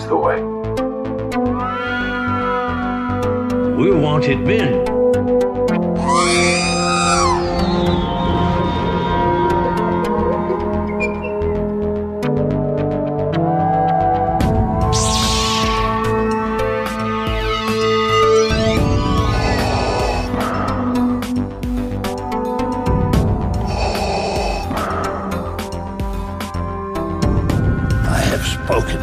Castaway. We're wanted men. I have spoken.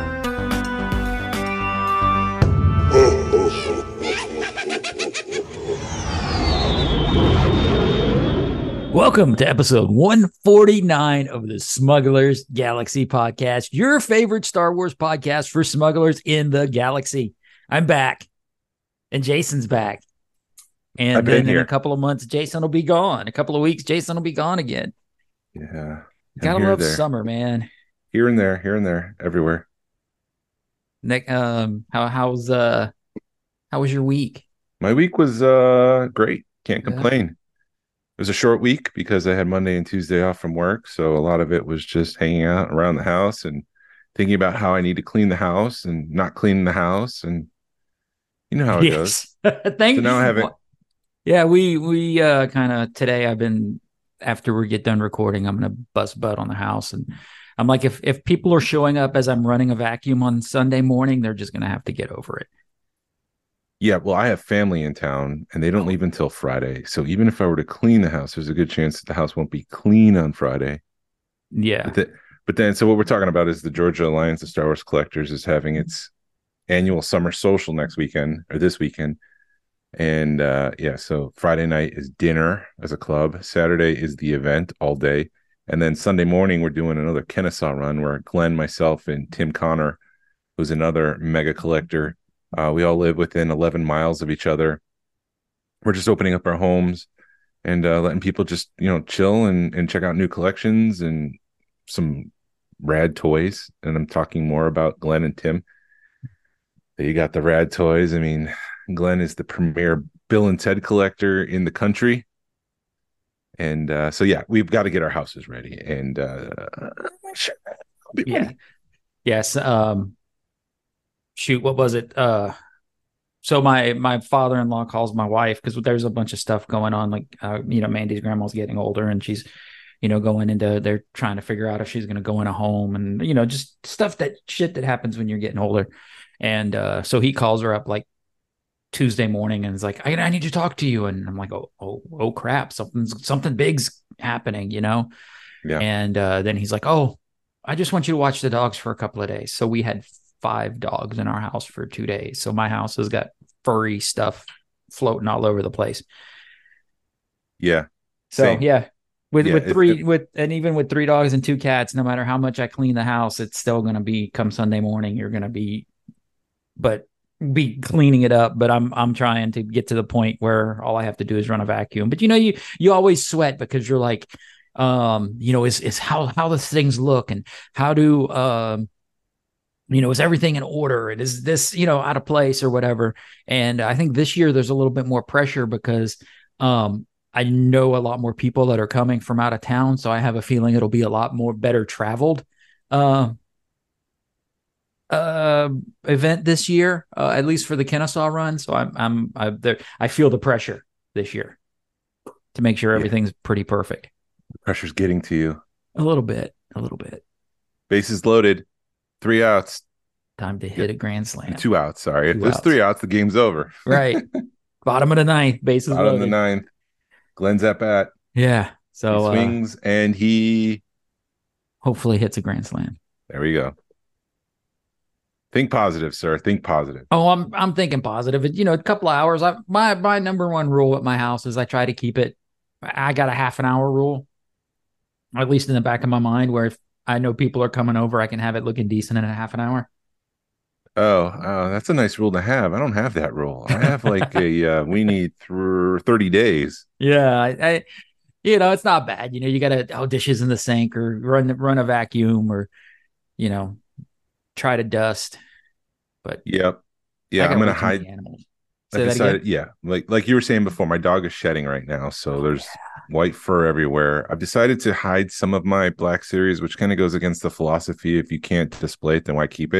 Welcome to episode 149 of the Smugglers Galaxy podcast, your favorite Star Wars podcast for smugglers in the galaxy. I'm back, and Jason's back. And then in a couple of months, Jason will be gone. A couple of weeks, Jason will be gone again. Yeah. Gotta love summer, man. Here and there, everywhere. Nick, how was your week? My week was great. Can't complain. It was a short week because I had Monday and Tuesday off from work. So a lot of it was just hanging out around the house and thinking about how I need to clean the house and not cleaning the house. And you know how it goes. Thank you. So now I haven't. Yeah, we kind of today after we get done recording, I'm going to bust butt on the house. And I'm like, if people are showing up as I'm running a vacuum on Sunday morning, they're just going to have to get over it. Yeah, well, I have family in town and they don't leave until Friday. So even if I were to clean the house, there's a good chance that the house won't be clean on Friday. Yeah. But then, so what we're talking about is the Georgia Alliance of Star Wars Collectors is having its annual summer social this weekend. And so Friday night is dinner as a club. Saturday is the event all day. And then Sunday morning, we're doing another Kennesaw run where Glenn, myself, and Tim Connor, who's another mega collector, we all live within 11 miles of each other. We're just opening up our homes and letting people just, chill and check out new collections and some rad toys. And I'm talking more about Glenn and Tim. You got the rad toys. I mean, Glenn is the premier Bill and Ted collector in the country. And we've got to get our houses ready. And sure, I'll be ready. Yes. Shoot, what was it? So my father-in-law calls my wife because there's a bunch of stuff going on. Like, Mandy's grandma's getting older and she's, they're trying to figure out if she's going to go in a home and, just shit that happens when you're getting older. And so he calls her up like Tuesday morning and is like, I need to talk to you. And I'm like, oh crap. Something big's happening, Yeah. And then he's like, oh, I just want you to watch the dogs for a couple of days. So we had 5 dogs in our house for 2 days. So my house has got furry stuff floating all over the place. Yeah. So same. Yeah. With 3 dogs and 2 cats, no matter how much I clean the house, it's still going to be come Sunday morning. You're going to be cleaning it up. But I'm trying to get to the point where all I have to do is run a vacuum. But you always sweat because you're like, is how the things look and how do, is everything in order? And is this, out of place or whatever? And I think this year there's a little bit more pressure because I know a lot more people that are coming from out of town. So I have a feeling it'll be a lot more better traveled event this year, at least for the Kennesaw run. So I'm there. I feel the pressure this year to make sure everything's pretty perfect. The pressure's getting to you. A little bit. Bases loaded. 3 outs. Time to hit a grand slam. 2 outs, sorry. If there's 3 outs, the game's over. Right. Bottom of the 9th, bases loaded. Bottom of the 9th. Glenn's at bat. Yeah. So he swings and he hopefully hits a grand slam. There we go. Think positive, sir. Think positive. Oh, I'm thinking positive. A couple of hours. My number one rule at my house is I try to keep it. I got a half an hour rule, at least in the back of my mind, where if I know people are coming over, I can have it looking decent in a half an hour. Oh, that's a nice rule to have. I don't have that rule. I have like we need 30 days. Yeah, it's not bad. You got to dishes in the sink or run a vacuum or, try to dust. But yep. Yeah, I'm going to hide animals. I decided, like you were saying before, my dog is shedding right now, so there's white fur everywhere. I've decided to hide some of my Black Series, which kind of goes against the philosophy: if you can't display it, then why keep it?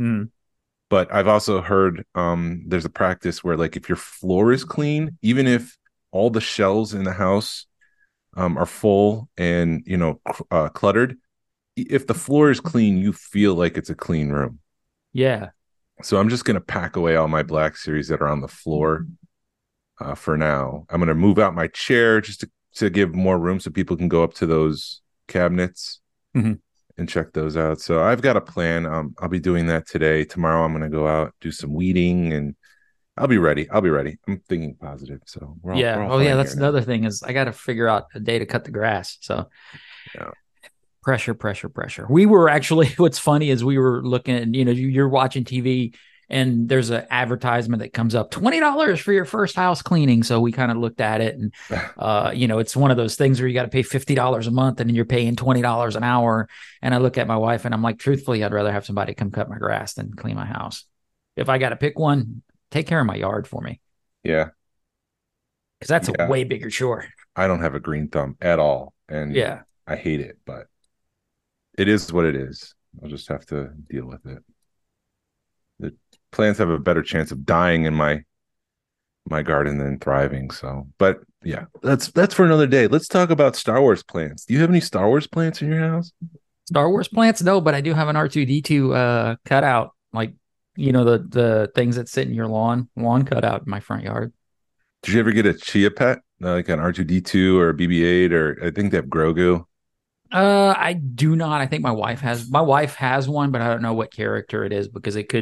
Mm. But I've also heard there's a practice where like if your floor is clean, even if all the shelves in the house are full and cluttered, if the floor is clean, you feel like it's a clean room. Yeah. So I'm just gonna pack away all my Black Series that are on the floor for now. I'm gonna move out my chair just to give more room so people can go up to those cabinets Mhm. and check those out. So I've got a plan. I'll be doing that today. Tomorrow I'm gonna go out, do some weeding, and I'll be ready. I'm thinking positive. So we're Yeah. all Oh, yeah. fine That's here now. another thing is I got to figure out a day to cut the grass. So Yeah. pressure, pressure, pressure. We were actually, what's funny is we were looking at, you're watching TV and there's an advertisement that comes up, $20 for your first house cleaning. So we kind of looked at it and, it's one of those things where you got to pay $50 a month and then you're paying $20 an hour. And I look at my wife and I'm like, truthfully, I'd rather have somebody come cut my grass than clean my house. If I got to pick one, take care of my yard for me. Yeah. Because that's a Yeah. way bigger chore. I don't have a green thumb at all. And Yeah. I hate it, but it is what it is. I'll just have to deal with it. The plants have a better chance of dying in my garden than thriving. So, but yeah, that's for another day. Let's talk about Star Wars plants. Do you have any Star Wars plants in your house? Star Wars plants? No, but I do have an R2D2 cutout, like the things that sit in your lawn cutout in my front yard. Did you ever get a Chia Pet, like an R2D2 or a BB-8, or I think they have Grogu? I do not. I think my wife has one, but I don't know what character it is because it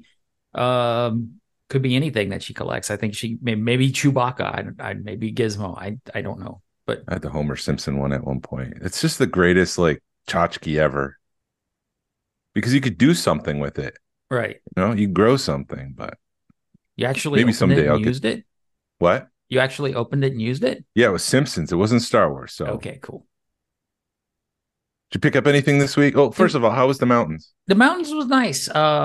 could be anything that she collects. I think she maybe Chewbacca. I maybe Gizmo. I don't know, but I had the Homer Simpson one at one point. It's just the greatest like tchotchke ever because you could do something with it. right. You grow something, but You actually maybe opened someday it I'll and get used it. what? You actually opened it and used it. Yeah, it was Simpsons. It wasn't Star Wars. So Okay, cool. did you pick up anything this week? Oh, first of all, how was the mountains? The mountains was nice.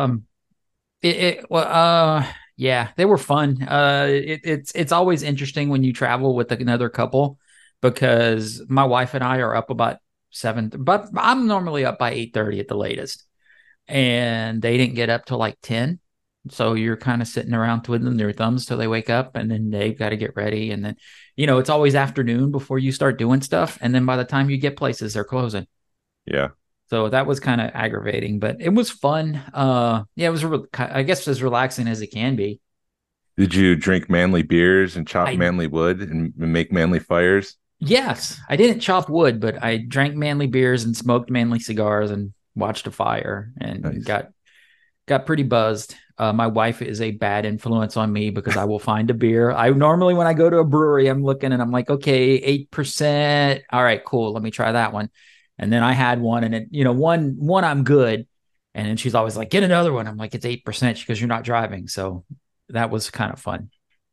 Yeah, they were fun. It's always interesting when you travel with another couple because my wife and I are up about 7, but I'm normally up by 8:30 at the latest, and they didn't get up till like 10. So you're kind of sitting around twiddling their thumbs till they wake up, and then they've got to get ready, and then it's always afternoon before you start doing stuff, and then by the time you get places, they're closing. Yeah. So that was kind of aggravating, but it was fun. Yeah, it was, I guess, as relaxing as it can be. Did you drink manly beers and chop I manly wood and make manly fires? Yes, I didn't chop wood, but I drank manly beers and smoked manly cigars and watched a fire and Nice. got pretty buzzed. My wife is a bad influence on me because I will find a beer. I normally, when I go to a brewery, I'm looking and I'm like, okay, 8%. All right, cool. Let me try that one. And then I had one and one I'm good. And then she's always like, get another one. I'm like, it's 8% because you're not driving. So that was kind of fun.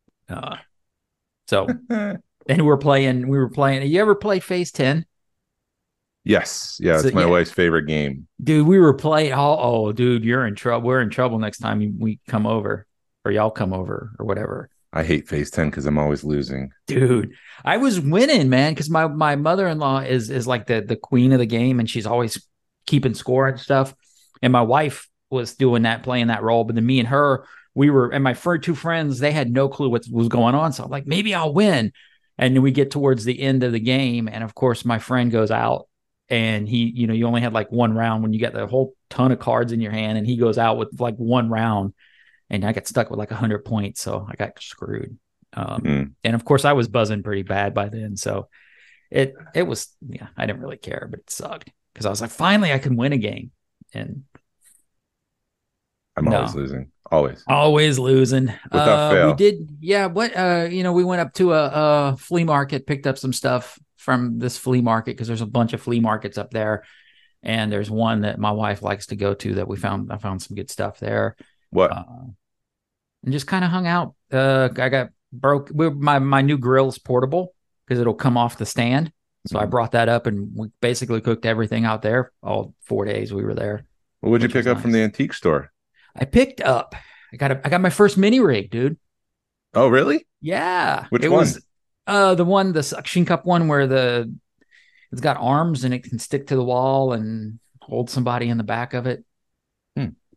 So and we were playing. You ever play Phase 10? Yes. Yeah, So, it's my yeah. wife's favorite game. Dude, we were playing. Oh, dude, you're in trouble. We're in trouble next time we come over or y'all come over or whatever. I hate Phase 10 because I'm always losing. Dude, I was winning, man, because my mother-in-law is like the queen of the game and she's always keeping score and stuff. And my wife was doing that, playing that role. But then me and her, and my two friends, they had no clue what was going on. So I'm like, maybe I'll win. And then we get towards the end of the game. And of course, my friend goes out and he, you only had like one round when you got the whole ton of cards in your hand. And he goes out with like one round. And I got stuck with like 100 points. So I got screwed. And of course, I was buzzing pretty bad by then. So it was, yeah, I didn't really care, but it sucked because I was like, finally, I can win a game. And I'm always losing. Always losing. Without fail. We did. Yeah. We went up to a flea market, picked up some stuff from this flea market because there's a bunch of flea markets up there. And there's one that my wife likes to go to that I found some good stuff there. What? And just kind of hung out. I got my new grill's portable because it'll come off the stand. So I brought that up and we basically cooked everything out there all 4 days we were there. What would you pick up from the antique store? I picked up. I got my first mini rig, dude. Oh, really? Yeah. Which it one? Was the suction cup one where it's got arms and it can stick to the wall and hold somebody in the back of it.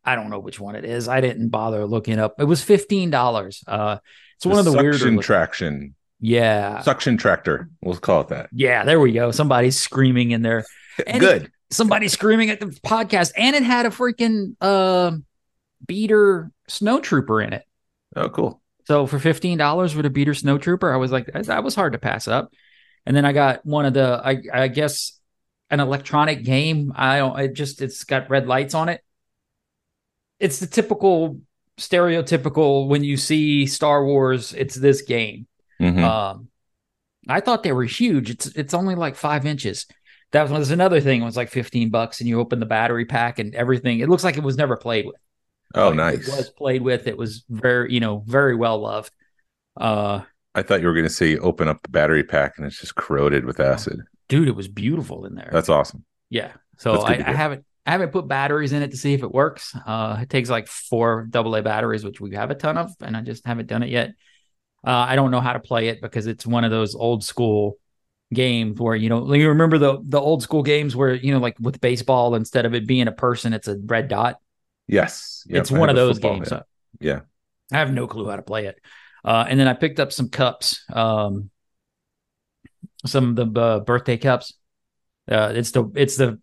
I don't know which one it is. I didn't bother looking up. It was $15. It's The one of the weirder suction looking- traction, Yeah. suction tractor. We'll call it that. Yeah, there we go. Somebody's screaming in there. And Good. somebody screaming at the podcast, and it had a freaking beater snow trooper in it. Oh, cool. So for $15 with a beater snow trooper, I was like, that was hard to pass up. And then I got one of the, I guess, an electronic game. It's got red lights on it. It's the typical stereotypical when you see Star Wars, it's this game. Mhm. I thought they were huge. It's only like 5 inches. That was another thing. It was like $15, and you open the battery pack and everything. It looks like it was never played with. Oh, Like, nice. It was played with. It was very well loved. I thought you were going to say open up the battery pack and it's just corroded with acid. Dude, it was beautiful in there. That's awesome. Yeah. So That's good I to hear. haven't put batteries in it to see if it works. It takes like 4 AA batteries, which we have a ton of, and I just haven't done it yet. I don't know how to play it because it's one of those old school games where, you remember the old school games where, like with baseball, instead of it being a person, it's a red dot. Yes. Yep, It's I one have of a those football, games. Yeah. I have no clue how to play it. And then I picked up some cups, some of the birthday cups. It's the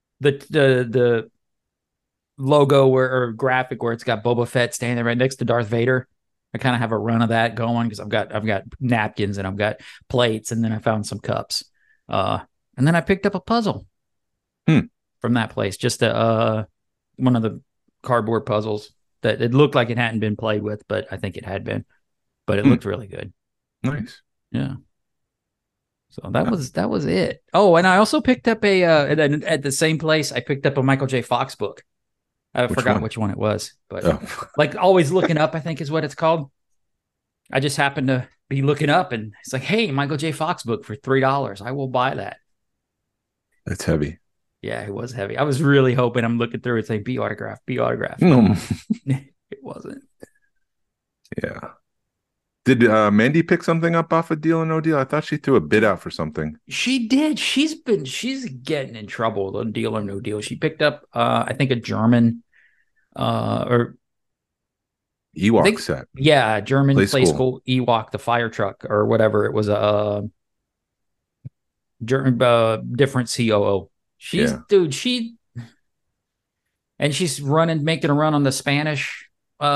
logo or graphic where it's got Boba Fett standing right next to Darth Vader. I kind of have a run of that going because I've got napkins and I've got plates, and then I found some cups. And then I picked up a puzzle from that place, just one of the cardboard puzzles that it looked like it hadn't been played with, but I think it had been. But it looked really good. Nice. Yeah. So that was it. Oh, and I also picked up at the same place, I picked up a Michael J. Fox book. I forgot which one it was, but like Always Looking Up, I think is what it's called. I just happened to be looking up and it's like, hey, Michael J. Fox book for $3. I will buy that. That's heavy. Yeah, it was heavy. I was really hoping I'm looking through it saying be autograph. It wasn't. Yeah. Did Mandy pick something up off a Deal or No Deal? I thought she threw a bid out for something. She did. She's getting in trouble on Deal or No Deal. She picked up, I think, a German or Ewok set. Yeah, German Play school Ewok, the fire truck or whatever. It was a German, different COO. She's making a run on the Spanish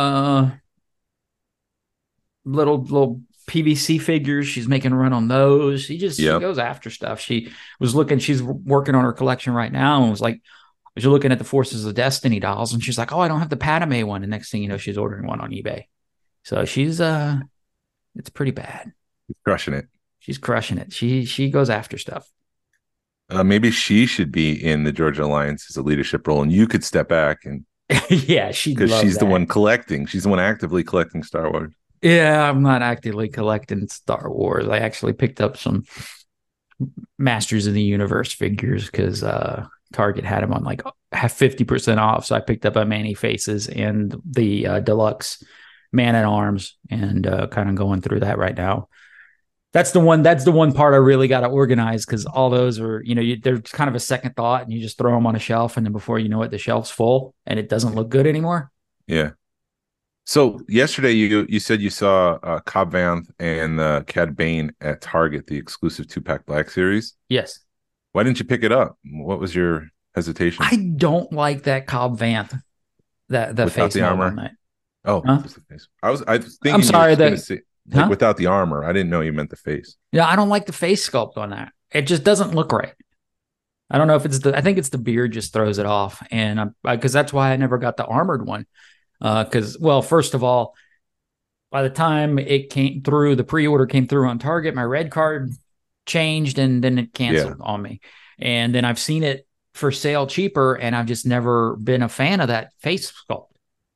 little PVC figures. She's making a run on those. She goes after stuff. She's working on her collection right now and was like, you're looking at the Forces of Destiny dolls, and she's like, oh, I don't have the Padme one. And next thing you know, she's ordering one on eBay. So she's it's pretty bad. She's crushing it. She's crushing it. She goes after stuff. Maybe she should be in the Georgia Alliance as a leadership role, and you could step back and yeah, because she's the one collecting. She's the one actively collecting Star Wars. Yeah, I'm not actively collecting Star Wars. I actually picked up some Masters of the Universe figures because Target had them on like 50% off. So I picked up a Manny Faces and the deluxe Man at Arms and kind of going through that right now. That's the one part I really got to organize because all those are, they're kind of a second thought and you just throw them on a shelf and then before you know it, the shelf's full and it doesn't look good anymore. Yeah. So yesterday you said you saw Cobb Vanth and Cad Bane at Target, the exclusive 2-pack Black Series. Yes. Why didn't you pick it up? What was your hesitation? I don't like that Cobb Vanth, the without face the armor. on that. Oh, Huh? just the face. I was thinking. I'm sorry that without the armor. I didn't know you meant the face. Yeah, I don't like the face sculpt on that. It just doesn't look right. I don't know if I think it's the beard just throws it off, and because that's why I never got the armored one. Because first of all, by the time it came through, the pre-order came through on Target, my red card changed and then it canceled on me. And then I've seen it for sale cheaper, and I've just never been a fan of that face sculpt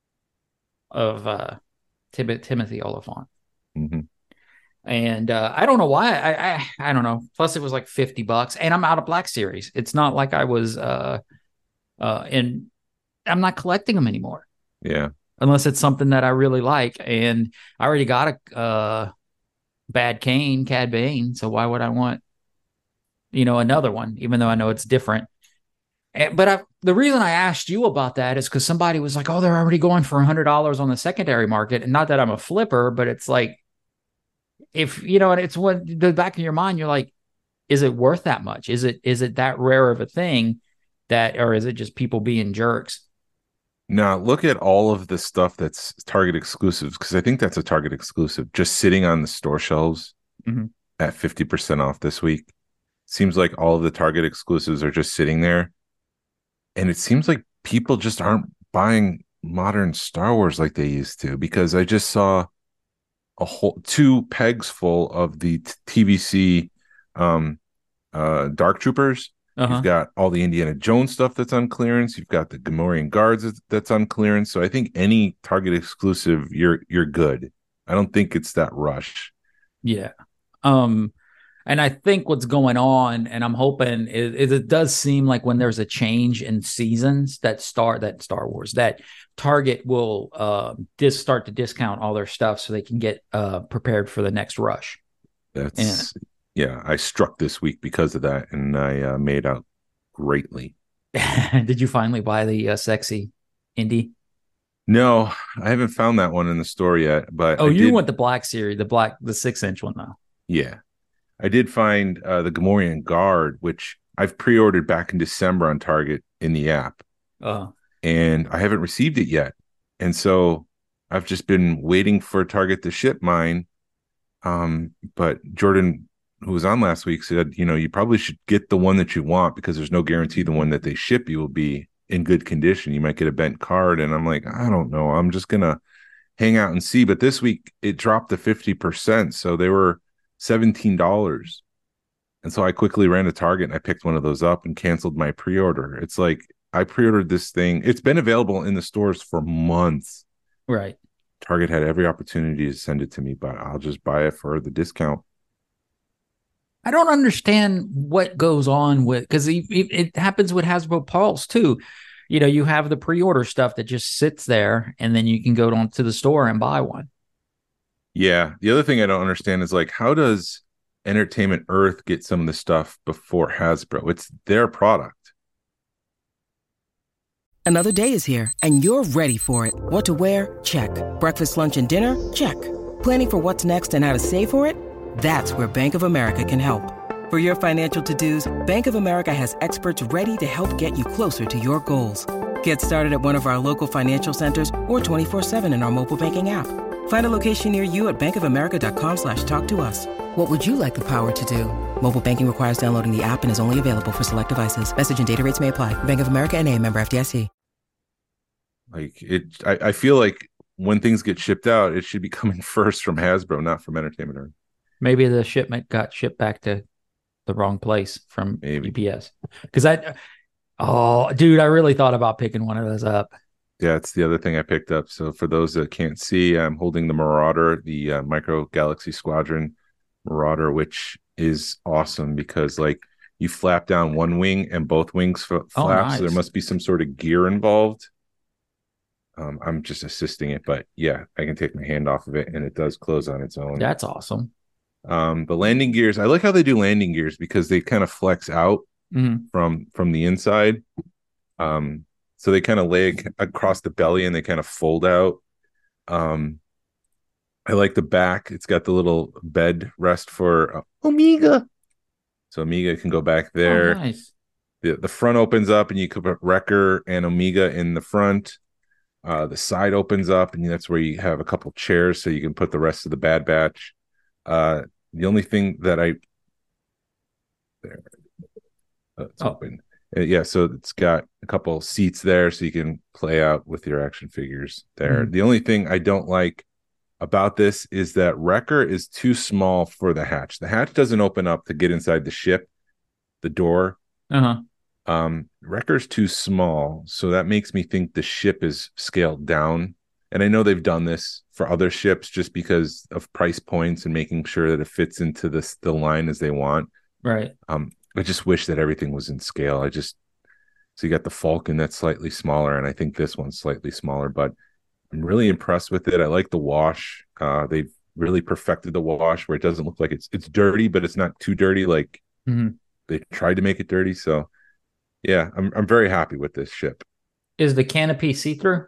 of Timothy Oliphant. Mm-hmm. And I don't know why. I don't know. Plus, it was like $50, and I'm out of Black Series. It's not like I was and I'm not collecting them anymore. Yeah. Unless it's something that I really like, and I already got a Cad Bane. So why would I want, another one? Even though I know it's different. But the reason I asked you about that is because somebody was like, "Oh, they're already going for $100 on the secondary market," and not that I'm a flipper, but it's like, if you know, and it's what the back of your mind, you're like, is it worth that much? Is it that rare of a thing that, or is it just people being jerks? Now, look at all of the stuff that's Target exclusives, because I think that's a Target exclusive, just sitting on the store shelves at 50% off this week. Seems like all of the Target exclusives are just sitting there. And it seems like people just aren't buying modern Star Wars like they used to, because I just saw a whole 2 pegs full of the TVC Dark Troopers. You've got all the Indiana Jones stuff that's on clearance. You've got the Gamorrean Guards that's on clearance. So I think any Target exclusive, you're good. I don't think it's that rush. Yeah. And I think what's going on, and I'm hoping it does seem like when there's a change in seasons that Star Wars, that Target will start to discount all their stuff so they can get prepared for the next rush. Yeah, I struck this week because of that, and I made out greatly. Did you finally buy the sexy Indy? No, I haven't found that one in the store yet. But you want the black series, the 6-inch one though? Yeah, I did find the Gamorrean Guard, which I've pre-ordered back in December on Target in the app, and I haven't received it yet. And so I've just been waiting for Target to ship mine. But Jordan, who was on last week, said, you probably should get the one that you want, because there's no guarantee the one that they ship you will be in good condition. You might get a bent card. And I'm like, I don't know. I'm just going to hang out and see. But this week it dropped to 50%. So they were $17. And so I quickly ran to Target and I picked one of those up and canceled my pre-order. It's like, I pre-ordered this thing. It's been available in the stores for months. Right. Target had every opportunity to send it to me, but I'll just buy it for the discount. I don't understand what goes on with, because it happens with Hasbro Pulse too. You have the pre-order stuff that just sits there, and then you can go down to the store and buy one. Yeah. The other thing I don't understand is, like, how does Entertainment Earth get some of the stuff before Hasbro? It's their product. Another day is here, and you're ready for it. What to wear? Check. Breakfast, lunch, and dinner? Check. Planning for what's next and how to save for it? That's where Bank of America can help. For your financial to-dos, Bank of America has experts ready to help get you closer to your goals. Get started at one of our local financial centers or 24/7 in our mobile banking app. Find a location near you at bankofamerica.com/talktous. What would you like the power to do? Mobile banking requires downloading the app and is only available for select devices. Message and data rates may apply. Bank of America N.A., member FDIC. I feel like when things get shipped out, it should be coming first from Hasbro, not from Entertainment Earth. Maybe the shipment got shipped back to the wrong place from UPS. Because dude, I really thought about picking one of those up. Yeah, it's the other thing I picked up. So for those that can't see, I'm holding the Marauder, the Micro Galaxy Squadron Marauder, which is awesome because, like, you flap down one wing and both wings flap. Nice. So there must be some sort of gear involved. I'm just assisting it, but yeah, I can take my hand off of it and it does close on its own. That's awesome. The landing gears, I like how they do landing gears because they kind of flex out from the inside. So they kind of lay across the belly and they kind of fold out. I like the back. It's got the little bed rest for Omega. So Omega can go back there. Oh, nice. The front opens up and you could put Wrecker and Omega in the front. The side opens up and that's where you have a couple chairs so you can put the rest of the Bad Batch. The only thing that it's open. Yeah, so it's got a couple seats there so you can play out with your action figures there. The only thing I don't like about this is that Wrecker is too small for the hatch. The hatch doesn't open up to get inside the ship, the door. Wrecker's too small, so that makes me think the ship is scaled down. And I know they've done this for other ships just because of price points and making sure that it fits into the line as they want. Right. I just wish that everything was in scale. So you got the Falcon that's slightly smaller, and I think this one's slightly smaller, but I'm really impressed with it. I like the wash. They've really perfected the wash where it doesn't look like it's dirty, but it's not too dirty. Like they tried to make it dirty. So Yeah, I'm very happy with this ship. Is the canopy see-through?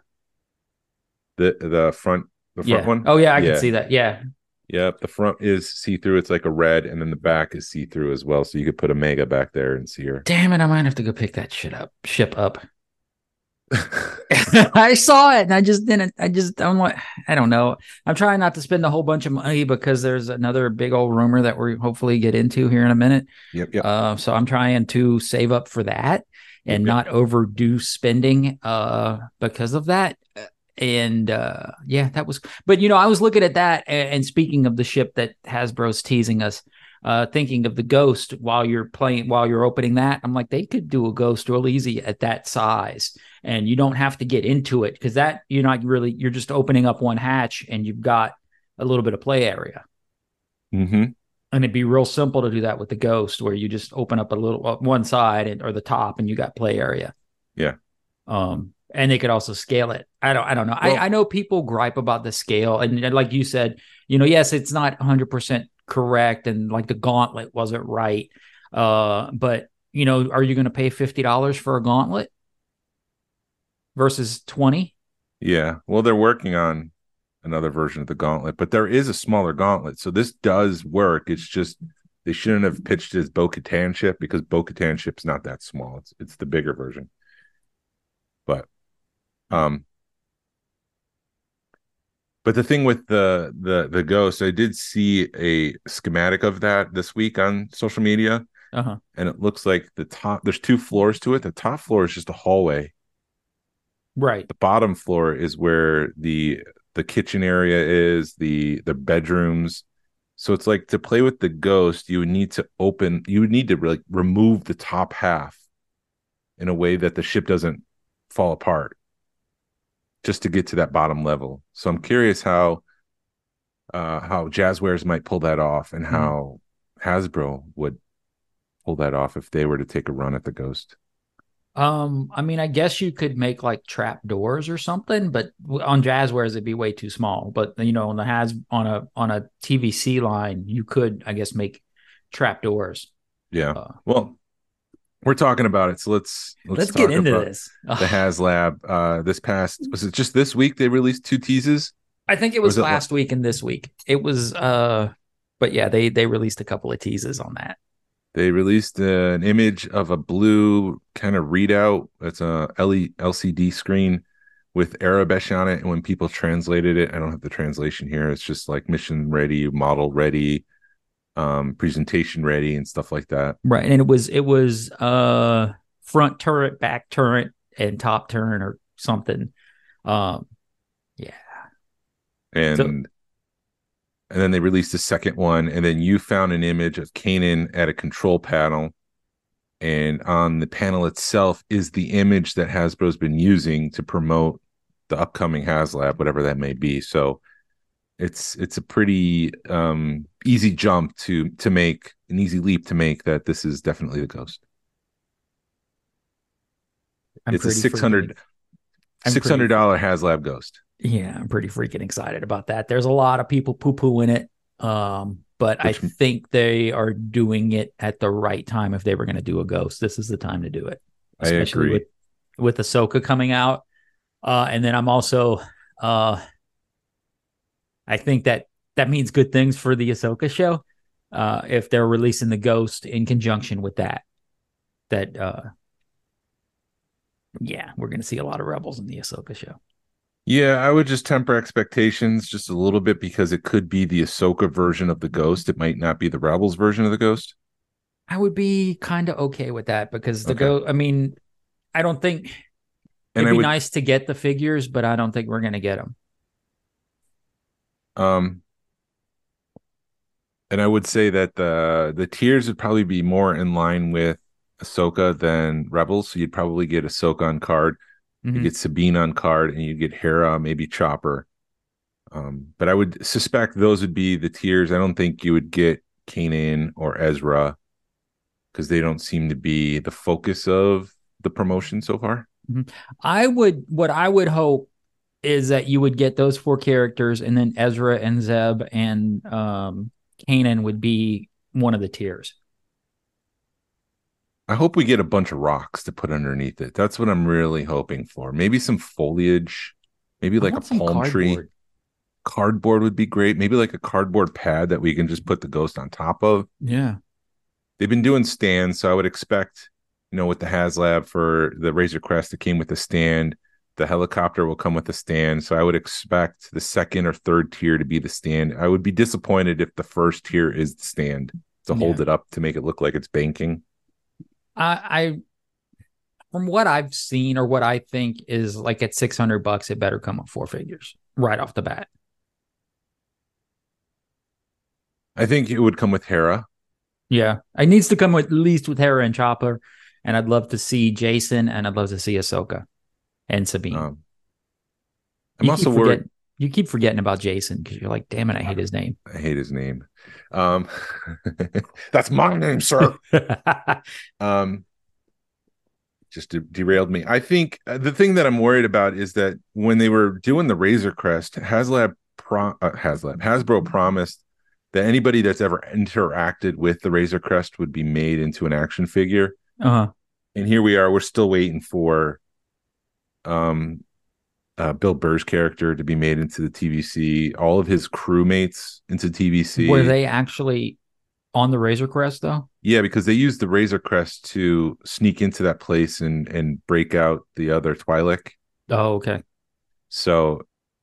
The front Yeah. one. Oh, yeah, I can Yeah, see that. Yeah. yep. The front is see through. It's like a red, and then the back is see through as well. So you could put a Mega back there and see her. Damn it, I might have to go pick that ship up. I saw it and I just didn't. I'm like, I don't know. I'm trying not to spend a whole bunch of money because there's another big old rumor that we hopefully get into here in a minute. Yep. So I'm trying to save up for that and Yep. not overdo spending because of that. And yeah, that was. But I was looking at that, and speaking of the ship that Hasbro's teasing us, thinking of the Ghost while you're opening that, I'm like, they could do a Ghost real easy at that size, and you don't have to get into it because that you're just opening up one hatch and you've got a little bit of play area. Mm-hmm. And it'd be real simple to do that with the Ghost, where you just open up a little one side or the top, and you got play area. Yeah. And they could also scale it. I don't know. Well, I know people gripe about the scale, and like you said, yes, it's not 100% correct, and like the gauntlet wasn't right. But are you going to pay $50 for a gauntlet versus 20? yeah. Well, they're working on another version of the gauntlet, but there is a smaller gauntlet. So this does work. It's just they shouldn't have pitched it as Bo-Katan ship because Bo-Katan ship's not that small. It's the bigger version. But the thing with the Ghost, I did see a schematic of that this week on social media. Uh-huh. And it looks like there's 2 floors to it. The top floor is just a hallway. Right. The bottom floor is where the kitchen area is, the bedrooms. So it's like, to play with the Ghost, you would need to really remove the top half in a way that the ship doesn't fall apart, just to get to that bottom level. So I'm curious how Jazzwares might pull that off, and how Hasbro would pull that off if they were to take a run at the Ghost. I mean, I guess you could make like trap doors or something, but on Jazzwares it'd be way too small. But on a TVC line, you could, I guess, make trap doors. Yeah. Well, we're talking about it, so let's get talk into about this. The HasLab. Was it just this week they released 2 teases? I think it was last week and this week. It was but yeah, they released a couple of teases on that. They released an image of a blue kind of readout. It's a LCD screen with Arabic on it, and when people translated it, I don't have the translation here. It's just like mission ready, model ready, presentation ready, and stuff like that. Right, and it was front turret, back turret, and top turret or something. Yeah, and then they released the second one, and then you found an image of Kanan at a control panel, and on the panel itself is the image that Hasbro's been using to promote the upcoming HasLab, whatever that may be. So it's a pretty easy jump to make, an easy leap to make, that this is definitely the Ghost. It's a $600 HasLab Ghost. Yeah, I'm pretty freaking excited about that. There's a lot of people poo-pooing it, but I think they are doing it at the right time. If they were going to do a Ghost, this is the time to do it. Especially I agree. With Ahsoka coming out, and then I'm also, I think that means good things for the Ahsoka show. If they're releasing the Ghost in conjunction with that, yeah, we're going to see a lot of Rebels in the Ahsoka show. Yeah, I would just temper expectations just a little bit, because it could be the Ahsoka version of the Ghost. It might not be the Rebels version of the Ghost. I would be kind of okay with that, because I mean, I don't think it'd be nice to get the figures, but I don't think we're going to get them. And I would say that the tiers would probably be more in line with Ahsoka than Rebels. So you'd probably get Ahsoka on card. You get Sabine on card, and you get Hera, maybe Chopper. But I would suspect those would be the tiers. I don't think you would get Kanan or Ezra, because they don't seem to be the focus of the promotion so far. What I would hope is that you would get those 4 characters, and then Ezra and Zeb and Kanan would be one of the tiers. I hope we get a bunch of rocks to put underneath it. That's what I'm really hoping for. Maybe some foliage, maybe I like a want some palm tree. cardboard. Cardboard would be great. Maybe like a cardboard pad that we can just put the ghost on top of. Yeah. They've been doing stands, so I would expect, with the HasLab for the Razor Crest, it came with a stand. The helicopter will come with a stand, so I would expect the second or third tier to be the stand. I would be disappointed if the first tier is the stand to hold it up to make it look like it's banking. I from what I've seen or what I think is like at $600, it better come with 4 figures right off the bat. I think it would come with Hera. Yeah, it needs to come with, at least with Hera and Chopper, and I'd love to see Jason, and I'd love to see Ahsoka and Sabine. I'm also worried. You keep forgetting about Jason because you're like, damn it, I hate his name. I hate his name. That's my name, sir. Just derailed me. I think the thing that I'm worried about is that when they were doing the Razor Crest, Hasbro promised that anybody that's ever interacted with the Razor Crest would be made into an action figure. Uh-huh. And here we are. We're still waiting for Bill Burr's character to be made into the TVC. All of his crewmates into TVC. Were they actually on the Razor Crest, though? Yeah, because they used the Razor Crest to sneak into that place and break out the other Twi'lek. Oh, okay. So